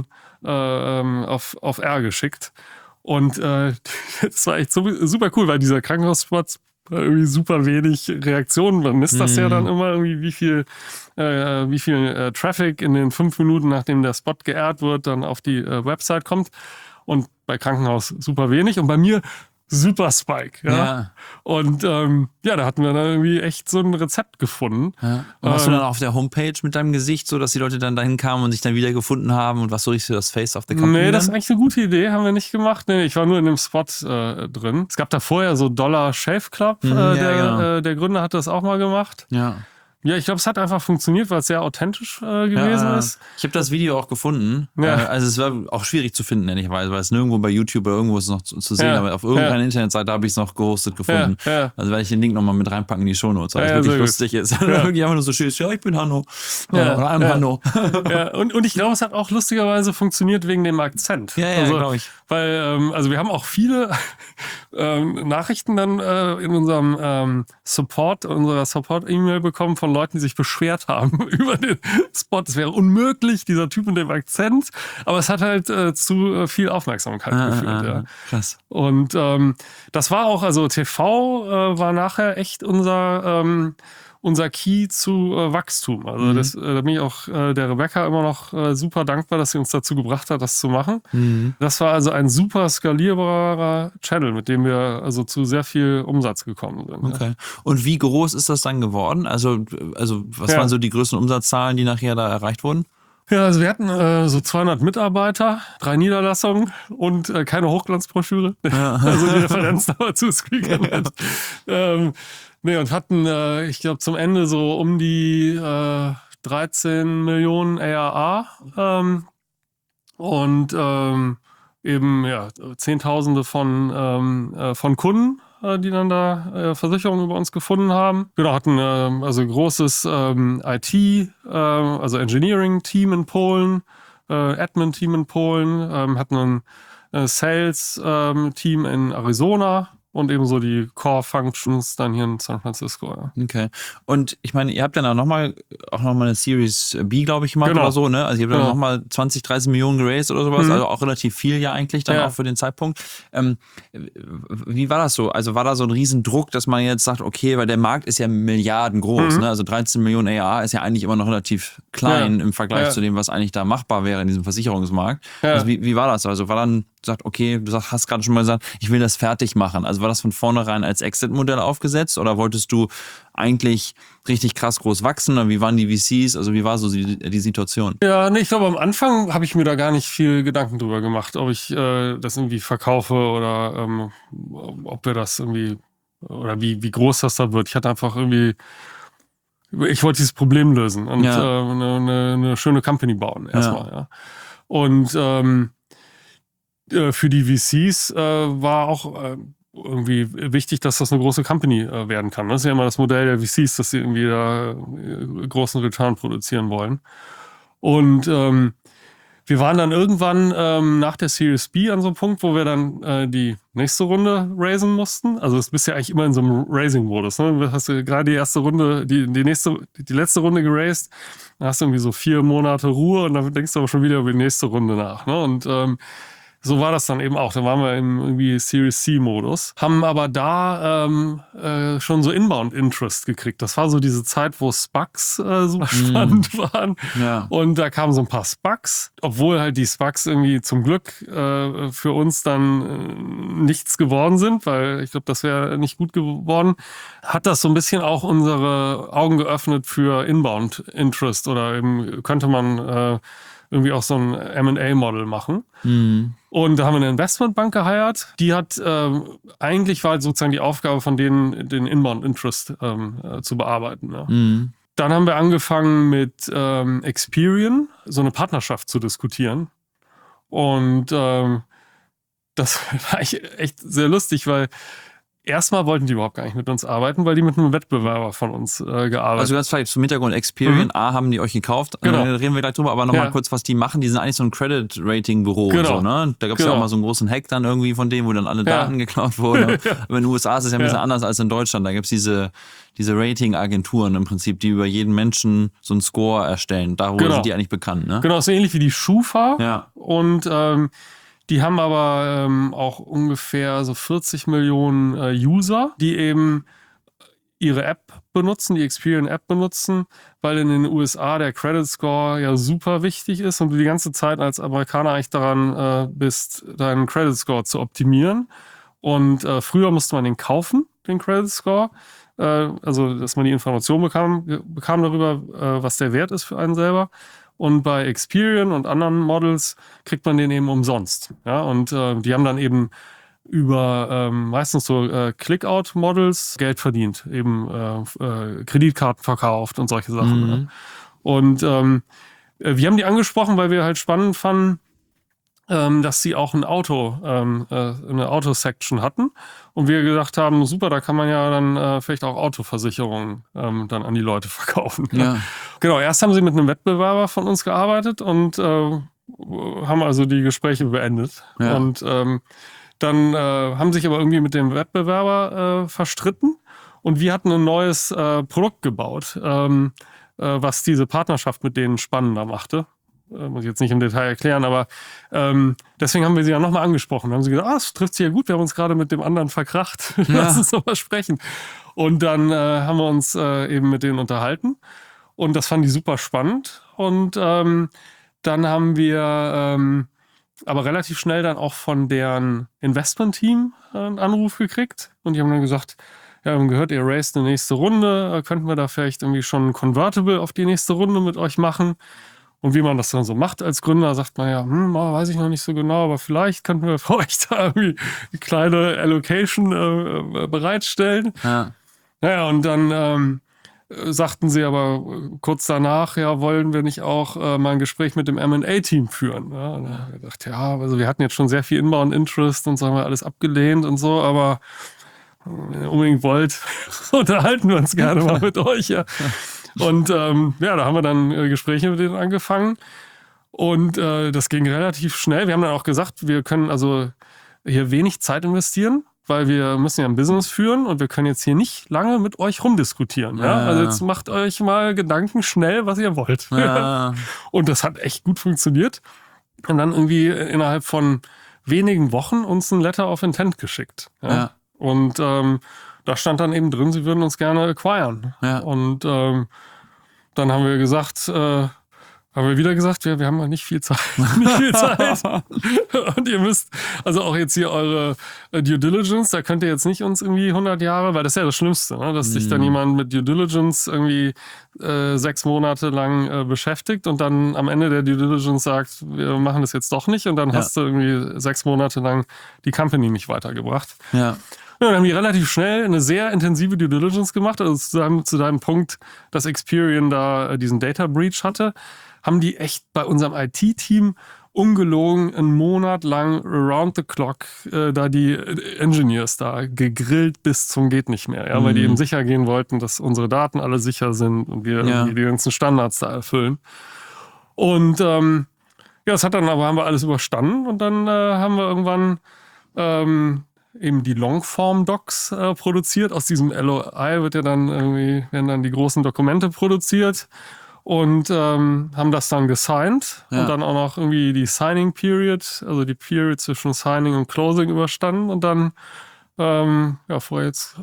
auf R geschickt. Und das war echt super cool, weil dieser Krankenhausspot irgendwie super wenig Reaktionen. Man misst das ja dann immer irgendwie, wie viel Traffic in den 5 Minuten, nachdem der Spot geehrt wird, dann auf die Website kommt. Und bei Krankenhaus super wenig. Und bei mir super Spike. Ja. Und da hatten wir dann irgendwie echt so ein Rezept gefunden. Ja. Und warst du dann auf der Homepage mit deinem Gesicht, so dass die Leute dann dahin kamen und sich dann wieder gefunden haben und was so richtig das Face of the Company? Nee, das ist eigentlich eine gute Idee, haben wir nicht gemacht. Nee, ich war nur in dem Spot drin. Es gab da vorher so Dollar Shave Club. Der Gründer hat das auch mal gemacht. Ja. Ja, ich glaube, es hat einfach funktioniert, weil es sehr authentisch gewesen ist. Ich habe das Video auch gefunden. Ja. Also es war auch schwierig zu finden, ehrlicherweise, weil es nirgendwo bei YouTube oder irgendwo ist noch zu sehen, aber auf irgendeiner Internetseite habe ich es noch gehostet gefunden. Ja. Also werde ich den Link nochmal mit reinpacken in die Shownotes, weil es wirklich lustig ist. Irgendwie einfach nur so schön, ja, ich bin Hanno. Oder I'm Hanno. Ja, und ich glaube, es hat auch lustigerweise funktioniert wegen dem Akzent. Ja, glaube ich. Weil, also wir haben auch viele Nachrichten dann in unserem unserer Support-E-Mail bekommen von Leuten, die sich beschwert haben über den Spot. Es wäre unmöglich, dieser Typ mit dem Akzent, aber es hat halt zu viel Aufmerksamkeit geführt. Ja. Krass. Und das war auch, also TV war nachher echt unser Key zu Wachstum. Also da bin ich auch der Rebecca immer noch super dankbar, dass sie uns dazu gebracht hat, das zu machen. Das war also ein super skalierbarer Channel, mit dem wir also zu sehr viel Umsatz gekommen sind. Okay. Ja. Und wie groß ist das dann geworden? Also was waren so die größten Umsatzzahlen, die nachher da erreicht wurden? Ja, also wir hatten so 200 Mitarbeiter, 3 Niederlassungen und keine Hochglanzbroschüre. Ja. Also die Referenz da zu Screencast. Und hatten, ich glaube, zum Ende so um die 13 Millionen ARA und eben Zehntausende von Kunden, die dann da Versicherungen über uns gefunden haben. Genau, hatten also ein großes IT, also Engineering-Team in Polen, Admin-Team in Polen, hatten ein Sales-Team in Arizona. Und ebenso die Core-Functions dann hier in San Francisco. Ja. Okay. Und ich meine, ihr habt dann auch nochmal eine Series B, glaube ich, gemacht oder so, ne? Also ihr habt dann nochmal 20, 30 Millionen geraced oder sowas. Also auch relativ viel ja eigentlich dann auch für den Zeitpunkt. Wie war das so? Also war da so ein Riesendruck, dass man jetzt sagt, okay, weil der Markt ist ja Milliarden groß, ne? Also 13 Millionen ARA ist ja eigentlich immer noch relativ klein im Vergleich zu dem, was eigentlich da machbar wäre in diesem Versicherungsmarkt. Ja. Also wie war das? Also war dann gesagt, okay, hast gerade schon mal gesagt, ich will das fertig machen. Also war das von vornherein als Exit-Modell aufgesetzt oder wolltest du eigentlich richtig krass groß wachsen? Oder wie waren die VCs? Also wie war so die Situation? Ja, nee, ich glaube, am Anfang habe ich mir da gar nicht viel Gedanken drüber gemacht, ob ich das irgendwie verkaufe oder ob wir das irgendwie oder wie groß das da wird. Ich hatte einfach irgendwie, ich wollte dieses Problem lösen und eine schöne Company bauen erstmal. Ja. Und für die VCs war auch irgendwie wichtig, dass das eine große Company werden kann. Das ist ja immer das Modell der VCs, dass sie irgendwie da großen Return produzieren wollen. Und wir waren dann irgendwann nach der Series B an so einem Punkt, wo wir dann die nächste Runde raisen mussten. Also das bist ja eigentlich immer in so einem Raising-Modus. Ne? Du hast gerade die erste Runde, die letzte Runde geraced, dann hast du irgendwie so 4 Monate Ruhe und dann denkst du aber schon wieder über die nächste Runde nach. Ne? Und so war das dann eben auch. Da waren wir im irgendwie Series C-Modus. Haben aber da schon so Inbound-Interest gekriegt. Das war so diese Zeit, wo SPACs super spannend waren. Ja. Und da kamen so ein paar SPACs. Obwohl halt die SPACs irgendwie zum Glück für uns dann nichts geworden sind, weil ich glaube, das wäre nicht gut geworden, hat das so ein bisschen auch unsere Augen geöffnet für Inbound-Interest. Oder eben könnte man irgendwie auch so ein M&A-Model machen. Und da haben wir eine Investmentbank geheiert. Die hat, eigentlich war sozusagen die Aufgabe von denen, den Inbound-Interest zu bearbeiten. Ja. Dann haben wir angefangen mit Experian, so eine Partnerschaft zu diskutieren. Und das war echt sehr lustig, weil erstmal wollten die überhaupt gar nicht mit uns arbeiten, weil die mit einem Wettbewerber von uns gearbeitet haben. Also ganz vielleicht zum Hintergrund, Experian A haben die euch gekauft, Genau. reden wir gleich drüber, aber nochmal kurz, was die machen. Die sind eigentlich so ein Credit-Rating-Büro und so, ne? Da gab es ja auch mal so einen großen Hack dann irgendwie von denen, wo dann alle Daten geklaut wurden. Aber in den USA ist es ja ein bisschen anders als in Deutschland. Da gibt es diese Rating-Agenturen im Prinzip, die über jeden Menschen so einen Score erstellen. Darüber sind die eigentlich bekannt, ne? Genau, so ähnlich wie die Schufa. Ja. Und die haben aber auch ungefähr so 40 Millionen User, die eben ihre App benutzen, die Experian-App benutzen, weil in den USA der Credit Score ja super wichtig ist und du die ganze Zeit als Amerikaner eigentlich daran bist, deinen Credit Score zu optimieren. Und früher musste man den kaufen, den Credit Score. Also, dass man die Information bekam darüber, was der Wert ist für einen selber. Und bei Experian und anderen Models kriegt man den eben umsonst. Ja? Und die haben dann eben über meistens so Click-Out-Models Geld verdient, eben Kreditkarten verkauft und solche Sachen. Mhm. Ne? Und wir haben die angesprochen, weil wir halt spannend fanden, dass sie auch eine Auto-Section hatten. Und wir gedacht haben, super, da kann man ja dann vielleicht auch Autoversicherungen dann an die Leute verkaufen. Ja. Genau, erst haben sie mit einem Wettbewerber von uns gearbeitet und haben also die Gespräche beendet. Ja. Und dann haben sich aber irgendwie mit dem Wettbewerber verstritten und wir hatten ein neues Produkt gebaut, was diese Partnerschaft mit denen spannender machte. Muss ich jetzt nicht im Detail erklären, aber deswegen haben wir sie ja nochmal angesprochen. Da haben sie gesagt, das trifft sich ja gut, wir haben uns gerade mit dem anderen verkracht. Lass uns nochmal sprechen. Und dann haben wir uns eben mit denen unterhalten und das fanden die super spannend. Und dann haben wir aber relativ schnell dann auch von deren Investment-Team einen Anruf gekriegt und die haben dann gesagt, ja, wir haben gehört, ihr raised eine nächste Runde, könnten wir da vielleicht irgendwie schon ein Convertible auf die nächste Runde mit euch machen? Und wie man das dann so macht als Gründer, sagt man ja, weiß ich noch nicht so genau, aber vielleicht könnten wir für euch da irgendwie eine kleine Allocation bereitstellen. Ja. Naja, und dann sagten sie aber kurz danach, ja, wollen wir nicht auch mal ein Gespräch mit dem M&A-Team führen? Ja, und dann haben wir gedacht, ja, also wir hatten jetzt schon sehr viel Inbound-Interest und so haben wir alles abgelehnt und so, aber wenn ihr unbedingt wollt, unterhalten wir uns gerne mal mit euch, ja. Und da haben wir dann Gespräche mit denen angefangen und das ging relativ schnell. Wir haben dann auch gesagt, wir können also hier wenig Zeit investieren, weil wir müssen ja ein Business führen und wir können jetzt hier nicht lange mit euch rumdiskutieren. Ja? Also jetzt macht euch mal Gedanken schnell, was ihr wollt. Ja. Und das hat echt gut funktioniert. Und dann irgendwie innerhalb von wenigen Wochen uns ein Letter of Intent geschickt. Ja? Ja. Und da stand dann eben drin, sie würden uns gerne acquiren. Ja. Und dann haben wir gesagt, wir haben ja nicht viel Zeit. Und ihr müsst, also auch jetzt hier eure Due Diligence, da könnt ihr jetzt nicht uns irgendwie 100 Jahre, weil das ist ja das Schlimmste, ne? Dass sich dann jemand mit Due Diligence irgendwie 6 Monate lang beschäftigt und dann am Ende der Due Diligence sagt, wir machen das jetzt doch nicht und dann hast du irgendwie 6 Monate lang die Company nicht weitergebracht. Ja. Ja, dann haben die relativ schnell eine sehr intensive Due Diligence gemacht. Also zu deinem Punkt, dass Experian da diesen Data Breach hatte, haben die echt bei unserem IT-Team ungelogen einen Monat lang around the clock da die Engineers da gegrillt bis zum geht nicht mehr. Ja, weil die eben sicher gehen wollten, dass unsere Daten alle sicher sind und wir irgendwie die ganzen Standards da erfüllen. Und das hat dann aber, haben wir alles überstanden und dann haben wir irgendwann eben die Longform-Docs produziert. Aus diesem LOI werden dann die großen Dokumente produziert und haben das dann gesigned und dann auch noch irgendwie die Signing Period, also die Period zwischen Signing und Closing überstanden und dann vor jetzt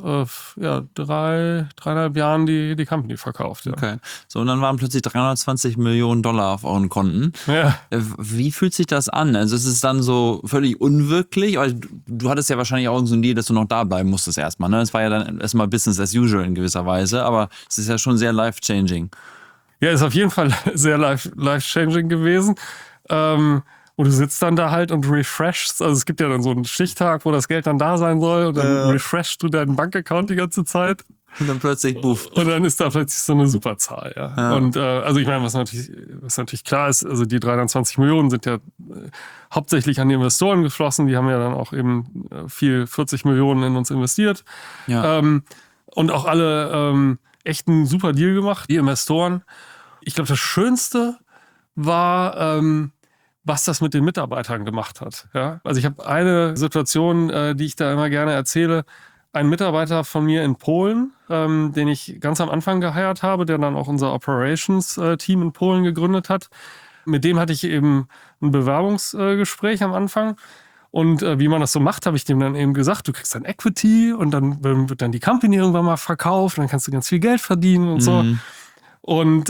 3,5 Jahren die Company verkauft. Ja. Okay. So, und dann waren plötzlich $320 Millionen auf euren Konten. Ja. Wie fühlt sich das an? Also ist es dann so völlig unwirklich? Also, du hattest ja wahrscheinlich auch so ein Deal, dass du noch da bleiben musstest erstmal. Ne? Es war ja dann erstmal Business as usual in gewisser Weise, aber es ist ja schon sehr life-changing. Ja, ist auf jeden Fall sehr life-changing gewesen. Und du sitzt dann da halt und refreshst. Also es gibt ja dann so einen Stichtag, wo das Geld dann da sein soll. Und dann refreshst du deinen Bankaccount die ganze Zeit. Und dann plötzlich, buff. Und dann ist da plötzlich so eine Superzahl, ja. Und also ich meine, was natürlich klar ist, also die 320 Millionen sind ja hauptsächlich an die Investoren geflossen. Die haben ja dann auch eben 40 Millionen in uns investiert. Ja. Und auch alle echt einen super Deal gemacht, die Investoren. Ich glaube, das Schönste war, was das mit den Mitarbeitern gemacht hat. Ja? Also ich habe eine Situation, die ich da immer gerne erzähle. Ein Mitarbeiter von mir in Polen, den ich ganz am Anfang geheiert habe, der dann auch unser Operations-Team in Polen gegründet hat. Mit dem hatte ich eben ein Bewerbungsgespräch am Anfang. Und wie man das so macht, habe ich dem dann eben gesagt, du kriegst dann Equity und dann wird dann die Company irgendwann mal verkauft und dann kannst du ganz viel Geld verdienen und so. Und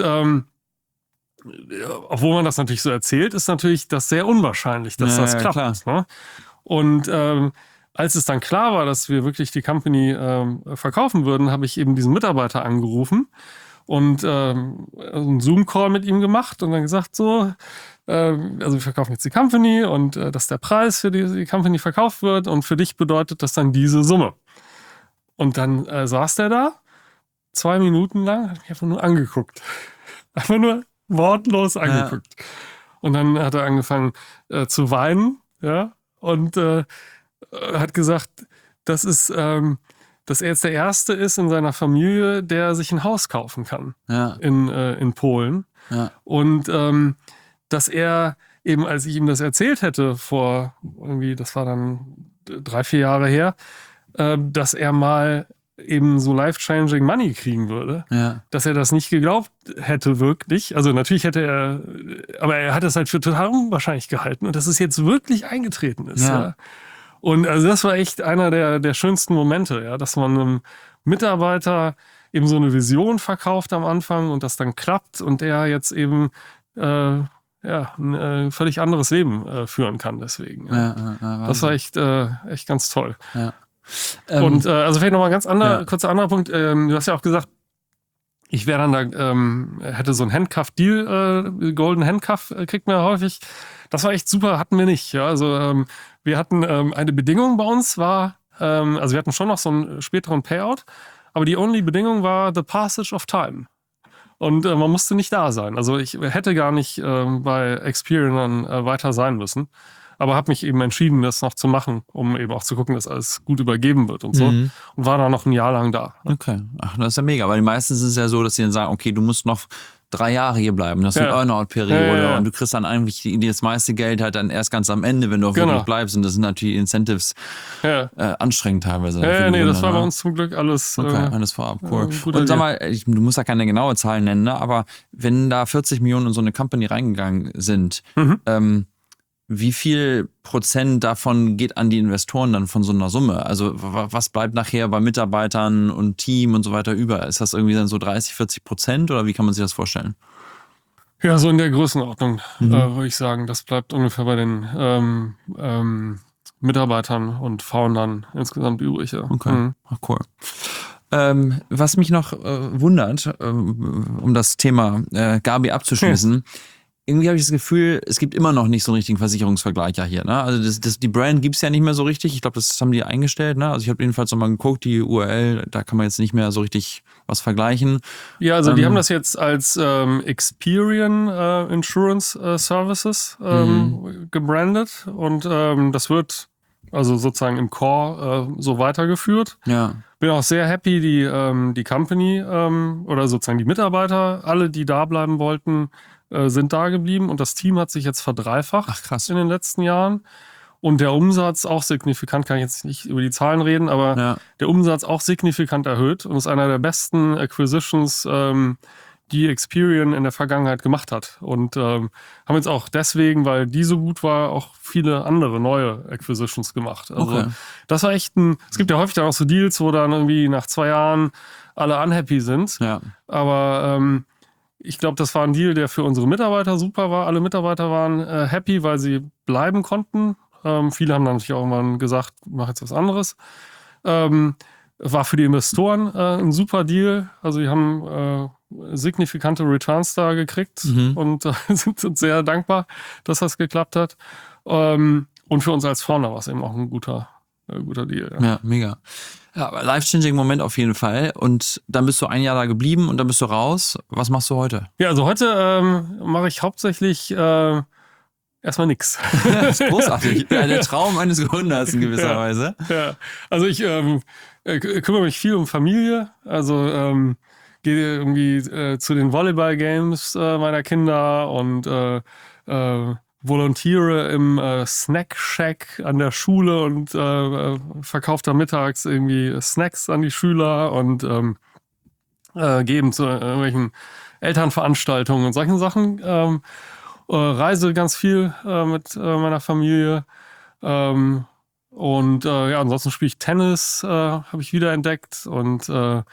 obwohl man das natürlich so erzählt, ist natürlich das sehr unwahrscheinlich, dass das klappt. Ne? Und als es dann klar war, dass wir wirklich die Company verkaufen würden, habe ich eben diesen Mitarbeiter angerufen und einen Zoom-Call mit ihm gemacht und dann gesagt so, also wir verkaufen jetzt die Company und das ist der Preis, für die Company verkauft wird und für dich bedeutet das dann diese Summe. Und dann saß der da, 2 Minuten lang, hat mich einfach nur angeguckt. Einfach nur wortlos angeguckt. Ja. Und dann hat er angefangen zu weinen, ja, und hat gesagt, dass er jetzt der Erste ist in seiner Familie, der sich ein Haus kaufen kann in Polen. Ja. Und dass er eben, als ich ihm das erzählt hätte, vor irgendwie, das war dann 3-4 Jahre her, dass er mal eben so life-changing Money kriegen würde, dass er das nicht geglaubt hätte wirklich. Also natürlich hätte er, aber er hat es halt für total unwahrscheinlich gehalten und dass es jetzt wirklich eingetreten ist. Ja. Und also das war echt einer der schönsten Momente, ja, dass man einem Mitarbeiter eben so eine Vision verkauft am Anfang und das dann klappt und der jetzt eben ein völlig anderes Leben führen kann deswegen. Ja. Das war echt ganz toll. Ja. Und also vielleicht nochmal ein ganz kurzer anderer Punkt. Du hast ja auch gesagt, ich wäre dann da, hätte so ein Handcuff-Deal, Golden Handcuff kriegt man ja häufig. Das war echt super, hatten wir nicht. Ja? Also wir hatten eine Bedingung bei uns war, also wir hatten schon noch so einen späteren Payout, aber die only Bedingung war the passage of time. Und man musste nicht da sein. Also ich hätte gar nicht bei Experian dann weiter sein müssen. Aber habe mich eben entschieden, das noch zu machen, um eben auch zu gucken, dass alles gut übergeben wird und so. Und war dann noch ein Jahr lang da. Okay, ach, das ist ja mega. Weil die meisten ist es ja so, dass sie dann sagen, okay, du musst noch 3 Jahre hier bleiben. Das ist eine Earnout-Periode und du kriegst dann eigentlich das meiste Geld halt dann erst ganz am Ende, wenn du auch wirklich bleibst. Und das sind natürlich Incentives anstrengend teilweise. Nee, das war bei uns zum Glück alles. Okay, alles vorab, cool. Und sag mal, du musst ja keine genaue Zahl nennen, ne? Aber wenn da 40 Millionen in so eine Company reingegangen sind, wie viel Prozent davon geht an die Investoren dann von so einer Summe? Also was bleibt nachher bei Mitarbeitern und Team und so weiter über? Ist das irgendwie dann so 30-40% oder wie kann man sich das vorstellen? Ja, so in der Größenordnung würde ich sagen. Das bleibt ungefähr bei den Mitarbeitern und Foundern insgesamt übrig. Ja. Okay, ach, cool. Was mich noch wundert, um das Thema Gabi abzuschließen, irgendwie habe ich das Gefühl, es gibt immer noch nicht so einen richtigen Versicherungsvergleicher hier. Ne? Also die Brand gibt es ja nicht mehr so richtig. Ich glaube, das haben die eingestellt. Ne? Also ich habe jedenfalls nochmal geguckt, die URL, da kann man jetzt nicht mehr so richtig was vergleichen. Ja, also die haben das jetzt als Experian Insurance Services gebrandet und das wird also sozusagen im Core so weitergeführt. Ja. Bin auch sehr happy, die Company oder sozusagen die Mitarbeiter, alle, die da bleiben wollten, sind da geblieben und das Team hat sich jetzt verdreifacht in den letzten Jahren. Und der Umsatz auch signifikant, kann ich jetzt nicht über die Zahlen reden, aber der Umsatz auch signifikant erhöht und ist einer der besten Acquisitions, die Experian in der Vergangenheit gemacht hat. Und haben jetzt auch deswegen, weil die so gut war, auch viele andere neue Acquisitions gemacht. Also das war echt es gibt ja häufig dann auch so Deals, wo dann irgendwie nach 2 Jahren alle unhappy sind. Ja. Aber ich glaube, das war ein Deal, der für unsere Mitarbeiter super war. Alle Mitarbeiter waren happy, weil sie bleiben konnten. Viele haben dann natürlich auch irgendwann gesagt, mach jetzt was anderes. War für die Investoren ein super Deal. Also die haben signifikante Returns da gekriegt und sind uns sehr dankbar, dass das geklappt hat. Und für uns als Founder war es eben auch ein guter Deal. Ja, mega. Ja, life-changing Moment auf jeden Fall. Und dann bist du 1 Jahr da geblieben und dann bist du raus. Was machst du heute? Ja, also heute mache ich hauptsächlich erstmal nix. Das ist großartig. Ja, der Traum eines Gründers in gewisser Weise. Ja, also ich kümmere mich viel um Familie, also gehe irgendwie zu den Volleyball-Games meiner Kinder und volontiere im Snack Shack an der Schule und verkaufe da mittags irgendwie Snacks an die Schüler und geben zu irgendwelchen Elternveranstaltungen und solchen Sachen. Reise ganz viel mit meiner Familie. Ansonsten spiele ich Tennis, habe ich wieder entdeckt und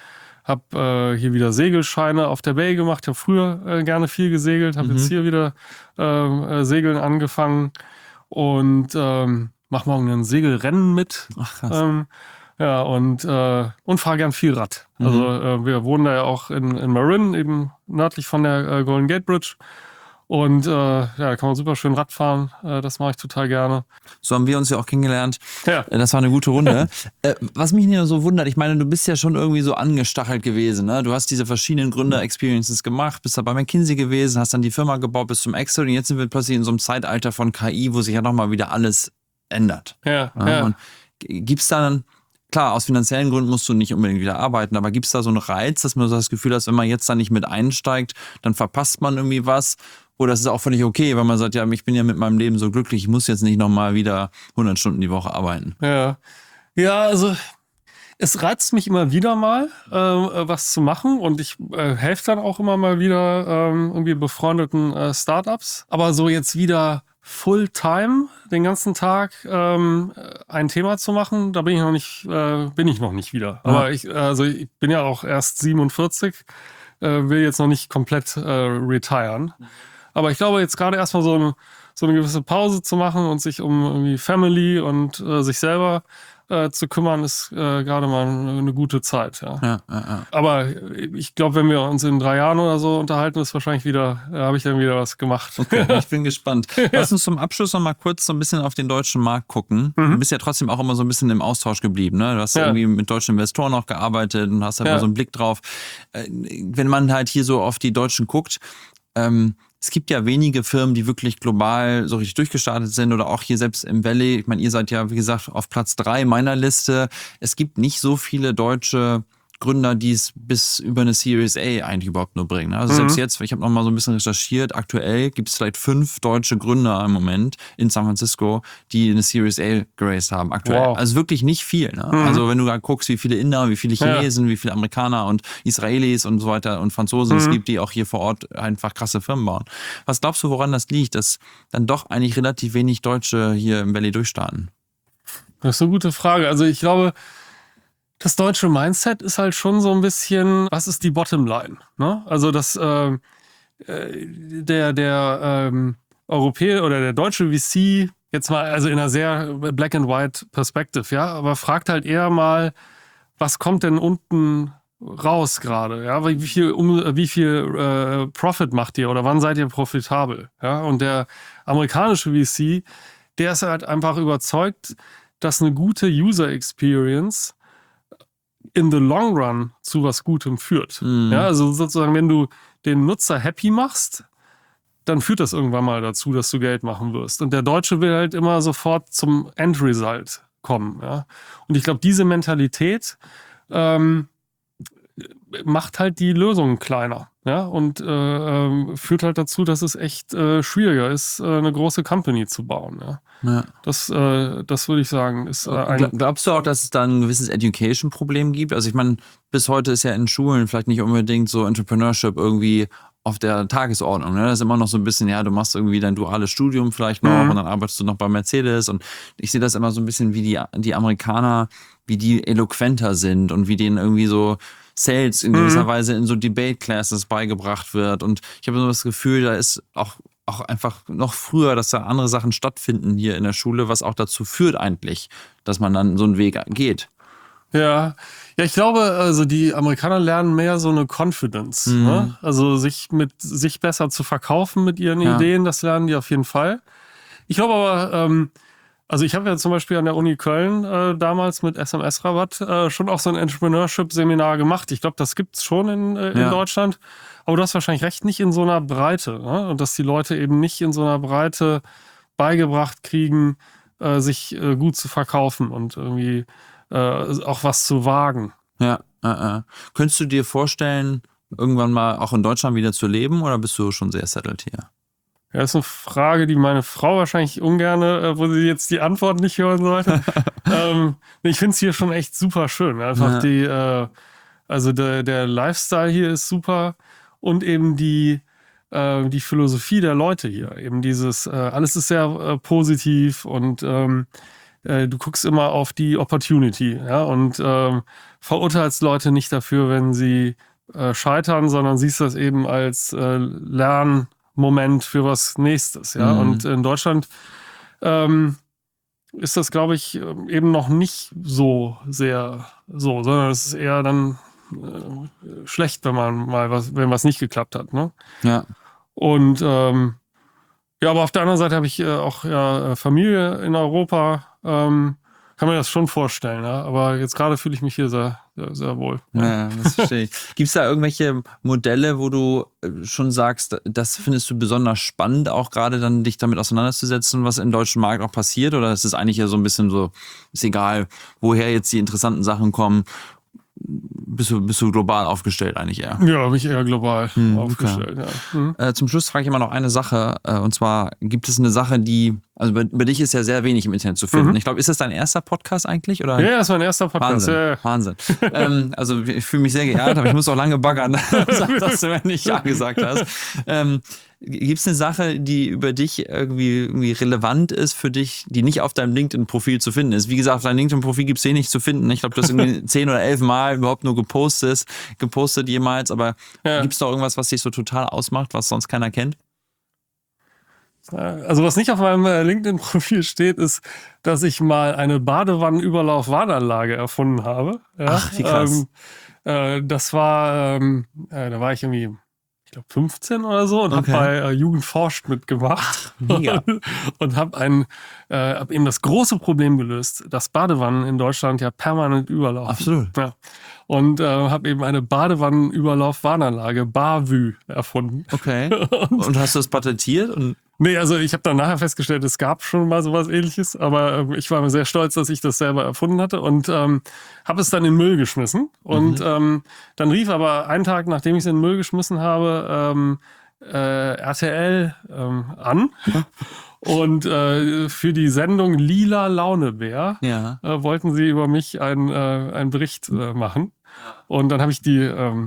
habe hier wieder Segelscheine auf der Bay gemacht. Ich habe früher gerne viel gesegelt, habe jetzt hier wieder Segeln angefangen und mache morgen ein Segelrennen mit. Ach, krass. Und fahre gern viel Rad. Also wir wohnen da ja auch in Marin, eben nördlich von der Golden Gate Bridge. Und da kann man super schön Rad fahren. Das mache ich total gerne. So haben wir uns ja auch kennengelernt. Ja. Das war eine gute Runde. Was mich hier so wundert, ich meine, du bist ja schon irgendwie so angestachelt gewesen. Ne? Du hast diese verschiedenen Gründer-Experiences gemacht, bist da bei McKinsey gewesen, hast dann die Firma gebaut bis zum Exit und jetzt sind wir plötzlich in so einem Zeitalter von KI, wo sich ja nochmal wieder alles ändert. Ja. Und gibt's da dann, klar, aus finanziellen Gründen musst du nicht unbedingt wieder arbeiten, aber gibt es da so einen Reiz, dass man so das Gefühl hat, wenn man jetzt da nicht mit einsteigt, dann verpasst man irgendwie was? Oder ist es auch völlig okay, weil man sagt, ja, ich bin ja mit meinem Leben so glücklich, ich muss jetzt nicht nochmal wieder 100 Stunden die Woche arbeiten? Ja, also es reizt mich immer wieder mal, was zu machen und ich helfe dann auch immer mal wieder irgendwie befreundeten Startups. Aber so jetzt wieder Fulltime den ganzen Tag ein Thema zu machen, da bin ich noch nicht wieder. Ja. Aber ich bin ja auch erst 47, will jetzt noch nicht komplett retiren. Aber ich glaube, jetzt gerade erstmal so eine gewisse Pause zu machen und sich um irgendwie Family und sich selber zu kümmern, ist gerade mal eine gute Zeit. Ja. Aber ich glaube, wenn wir uns in 3 Jahren oder so unterhalten, ist wahrscheinlich habe ich dann wieder was gemacht. Okay, ich bin gespannt. Lass uns zum Abschluss noch mal kurz so ein bisschen auf den deutschen Markt gucken. Du bist ja trotzdem auch immer so ein bisschen im Austausch geblieben. Ne? Du hast irgendwie mit deutschen Investoren auch gearbeitet und hast da immer so einen Blick drauf. Wenn man halt hier so auf die Deutschen guckt, es gibt ja wenige Firmen, die wirklich global so richtig durchgestartet sind oder auch hier selbst im Valley. Ich meine, ihr seid ja, wie gesagt, auf Platz 3 meiner Liste. Es gibt nicht so viele deutsche Gründer, die es bis über eine Series A eigentlich überhaupt nur bringen. Also selbst jetzt, ich habe noch mal so ein bisschen recherchiert, aktuell gibt es vielleicht 5 deutsche Gründer im Moment in San Francisco, die eine Series A geraced haben aktuell. Wow. Also wirklich nicht viel. Ne? Also wenn du da guckst, wie viele Inder, wie viele Chinesen, wie viele Amerikaner und Israelis und so weiter und Franzosen es gibt, die auch hier vor Ort einfach krasse Firmen bauen. Was glaubst du, woran das liegt, dass dann doch eigentlich relativ wenig Deutsche hier im Valley durchstarten? Das ist eine gute Frage. Also ich glaube, das deutsche Mindset ist halt schon so ein bisschen, was ist die Bottomline? Ne? Also der Europäer oder der deutsche VC, jetzt mal also in einer sehr Black and White Perspective, ja, aber fragt halt eher mal, was kommt denn unten raus gerade? Ja, wie viel Profit macht ihr oder wann seid ihr profitabel? Ja, und der amerikanische VC, der ist halt einfach überzeugt, dass eine gute User Experience in the long run zu was Gutem führt. Ja, also sozusagen, wenn du den Nutzer happy machst, dann führt das irgendwann mal dazu, dass du Geld machen wirst. Und der Deutsche will halt immer sofort zum Endresult kommen. Ja? Und ich glaube, diese Mentalität macht halt die Lösungen kleiner. Ja? Und führt halt dazu, dass es echt schwieriger ist, eine große Company zu bauen. Ja? Ja. Das würde ich sagen, ist Glaubst du auch, dass es da ein gewisses Education-Problem gibt? Also ich meine, bis heute ist ja in Schulen vielleicht nicht unbedingt so Entrepreneurship irgendwie auf der Tagesordnung. Ne? Das ist immer noch so ein bisschen, ja, du machst irgendwie dein duales Studium vielleicht noch und dann arbeitest du noch bei Mercedes. Und ich sehe das immer so ein bisschen, wie die Amerikaner, wie die eloquenter sind und wie denen irgendwie so Sales in gewisser Weise in so Debate-Classes beigebracht wird. Und ich habe so das Gefühl, da ist auch einfach noch früher, dass da andere Sachen stattfinden hier in der Schule, was auch dazu führt eigentlich, dass man dann so einen Weg geht. Ja, ich glaube, also die Amerikaner lernen mehr so eine Confidence. Ne? Also sich besser zu verkaufen mit ihren Ideen, das lernen die auf jeden Fall. Ich glaube aber, also ich habe ja zum Beispiel an der Uni Köln damals mit SMS-Rabatt schon auch so ein Entrepreneurship-Seminar gemacht. Ich glaube, das gibt's schon in Deutschland. Aber du hast wahrscheinlich recht, nicht in so einer Breite. Ne? Und dass die Leute eben nicht in so einer Breite beigebracht kriegen, sich gut zu verkaufen und irgendwie auch was zu wagen. Ja, Könntest du dir vorstellen, irgendwann mal auch in Deutschland wieder zu leben oder bist du schon sehr settled hier? Ja, das ist eine Frage, die meine Frau wahrscheinlich ungern, wo sie jetzt die Antwort nicht hören sollte. Ich finde es hier schon echt super schön. Einfach der Lifestyle hier ist super und eben die Philosophie der Leute hier. Eben dieses, alles ist sehr positiv und du guckst immer auf die Opportunity, ja, und verurteilst Leute nicht dafür, wenn sie scheitern, sondern siehst das eben als Lernmoment für was Nächstes, ja. Und in Deutschland ist das, glaube ich, eben noch nicht so sehr so, sondern es ist eher dann schlecht, wenn wenn was nicht geklappt hat, ne? Ja. Und aber auf der anderen Seite habe ich auch Familie in Europa. Kann mir das schon vorstellen, ja? Aber jetzt gerade fühle ich mich hier sehr, sehr, sehr wohl. Ja, das verstehe ich. Gibt es da irgendwelche Modelle, wo du schon sagst, das findest du besonders spannend, auch gerade dann dich damit auseinanderzusetzen, was im deutschen Markt auch passiert? Oder ist es eigentlich ja so ein bisschen so, ist egal, woher jetzt die interessanten Sachen kommen? Bist du global aufgestellt eigentlich eher? Ja, bin ich eher global aufgestellt. Okay. Ja. Zum Schluss frage ich immer noch eine Sache. Und zwar, gibt es eine Sache, also bei dich ist ja sehr wenig im Internet zu finden. Ich glaube, ist das dein erster Podcast eigentlich? Oder? Ja, das ist mein erster Podcast. Wahnsinn. Also ich fühle mich sehr geehrt, aber ich muss auch lange baggern, dass du mir nicht Ja gesagt hast. Gibt es eine Sache, die über dich irgendwie relevant ist für dich, die nicht auf deinem LinkedIn-Profil zu finden ist? Wie gesagt, auf deinem LinkedIn-Profil gibt es wenig zu finden. Ich glaube, du hast irgendwie 10 oder 11 Mal überhaupt nur gepostet jemals. Aber gibt es da irgendwas, was dich so total ausmacht, was sonst keiner kennt? Also was nicht auf meinem LinkedIn-Profil steht, ist, dass ich mal eine Badewannenüberlauf-Warnanlage erfunden habe. Ja? Ach, wie krass. Das war, da war ich irgendwie, ich glaube 15 oder so und habe bei Jugend forscht mitgemacht. Ach, mega. Und habe hab eben das große Problem gelöst, dass Badewannen in Deutschland ja permanent überlaufen. Absolut. Ja. Und habe eben eine Badewannenüberlauf-Warnanlage, BAWÜ, erfunden. Okay. Und hast du das patentiert? Nee, also ich habe dann nachher festgestellt, es gab schon mal sowas Ähnliches, aber ich war mir sehr stolz, dass ich das selber erfunden hatte und habe es dann in den Müll geschmissen. Und dann rief aber einen Tag, nachdem ich es in den Müll geschmissen habe, RTL an. Und für die Sendung Lila Launebär wollten sie über mich einen Bericht machen. Und dann habe ich die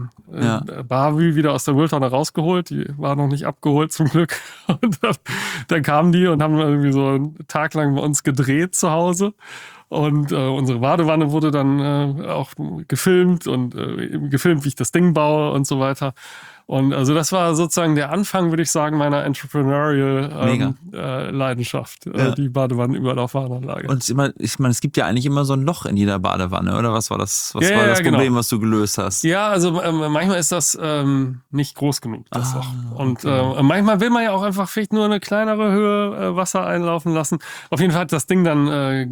BAWÜ wieder aus der Mülltonne rausgeholt. Die war noch nicht abgeholt zum Glück. Und dann kamen die und haben irgendwie so einen Tag lang bei uns gedreht zu Hause. Und unsere Badewanne wurde dann auch gefilmt und gefilmt, wie ich das Ding baue und so weiter. Und also das war sozusagen der Anfang, würde ich sagen, meiner Entrepreneurial Leidenschaft, die Badewannenüberlaufwarnanlage. Und ich meine, es gibt ja eigentlich immer so ein Loch in jeder Badewanne, oder? Was war das Problem, was du gelöst hast? Ja, also manchmal ist das nicht groß genug, das Loch. Und manchmal will man ja auch einfach vielleicht nur eine kleinere Höhe Wasser einlaufen lassen. Auf jeden Fall hat das Ding dann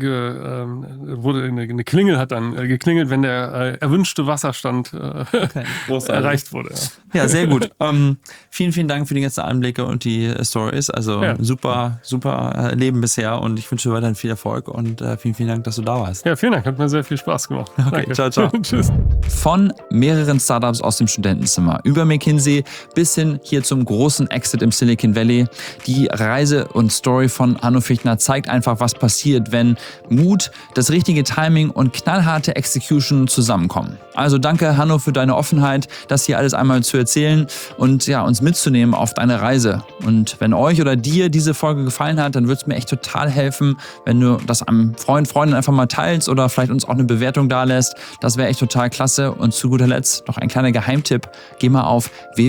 wurde eine Klingel hat dann geklingelt, wenn der erwünschte Wasserstand erreicht wurde. Ja, sehr gut. Vielen, vielen Dank für die ganzen Einblicke und die Stories. Also super Leben bisher und ich wünsche dir weiterhin viel Erfolg und vielen, vielen Dank, dass du da warst. Ja, vielen Dank. Hat mir sehr viel Spaß gemacht. Okay, Danke. Ciao. Tschüss. Von mehreren Startups aus dem Studentenzimmer über McKinsey bis hin hier zum großen Exit im Silicon Valley. Die Reise und Story von Hanno Fichtner zeigt einfach, was passiert, wenn Mut, das richtige Timing und knallharte Execution zusammenkommen. Also danke, Hanno, für deine Offenheit, das hier alles einmal zu erzählen und uns mitzunehmen auf deine Reise. Und wenn euch oder dir diese Folge gefallen hat, dann würde es mir echt total helfen, wenn du das einem Freundin einfach mal teilst oder vielleicht uns auch eine Bewertung dalässt. Das wäre echt total klasse. Und zu guter Letzt noch ein kleiner Geheimtipp. Geh mal auf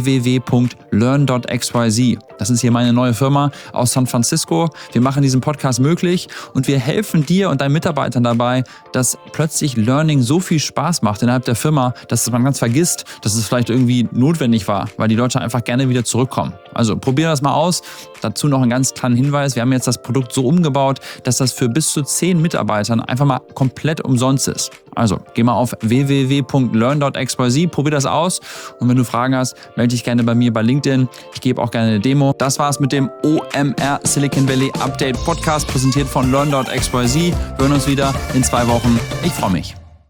www.learn.xyz. Das ist hier meine neue Firma aus San Francisco. Wir machen diesen Podcast möglich und wir helfen dir und deinen Mitarbeitern dabei, dass plötzlich Learning so viel Spaß macht innerhalb der Firma, dass man ganz vergisst, dass es vielleicht irgendwie notwendig war, war, weil die Leute einfach gerne wieder zurückkommen. Also probier das mal aus. Dazu noch einen ganz kleinen Hinweis. Wir haben jetzt das Produkt so umgebaut, dass das für bis zu 10 Mitarbeitern einfach mal komplett umsonst ist. Also geh mal auf www.learn.xyz, probier das aus und wenn du Fragen hast, melde dich gerne bei mir bei LinkedIn. Ich gebe auch gerne eine Demo. Das war's mit dem OMR Silicon Valley Update Podcast, präsentiert von learn.xyz. Wir hören uns wieder in 2 Wochen. Ich freue mich.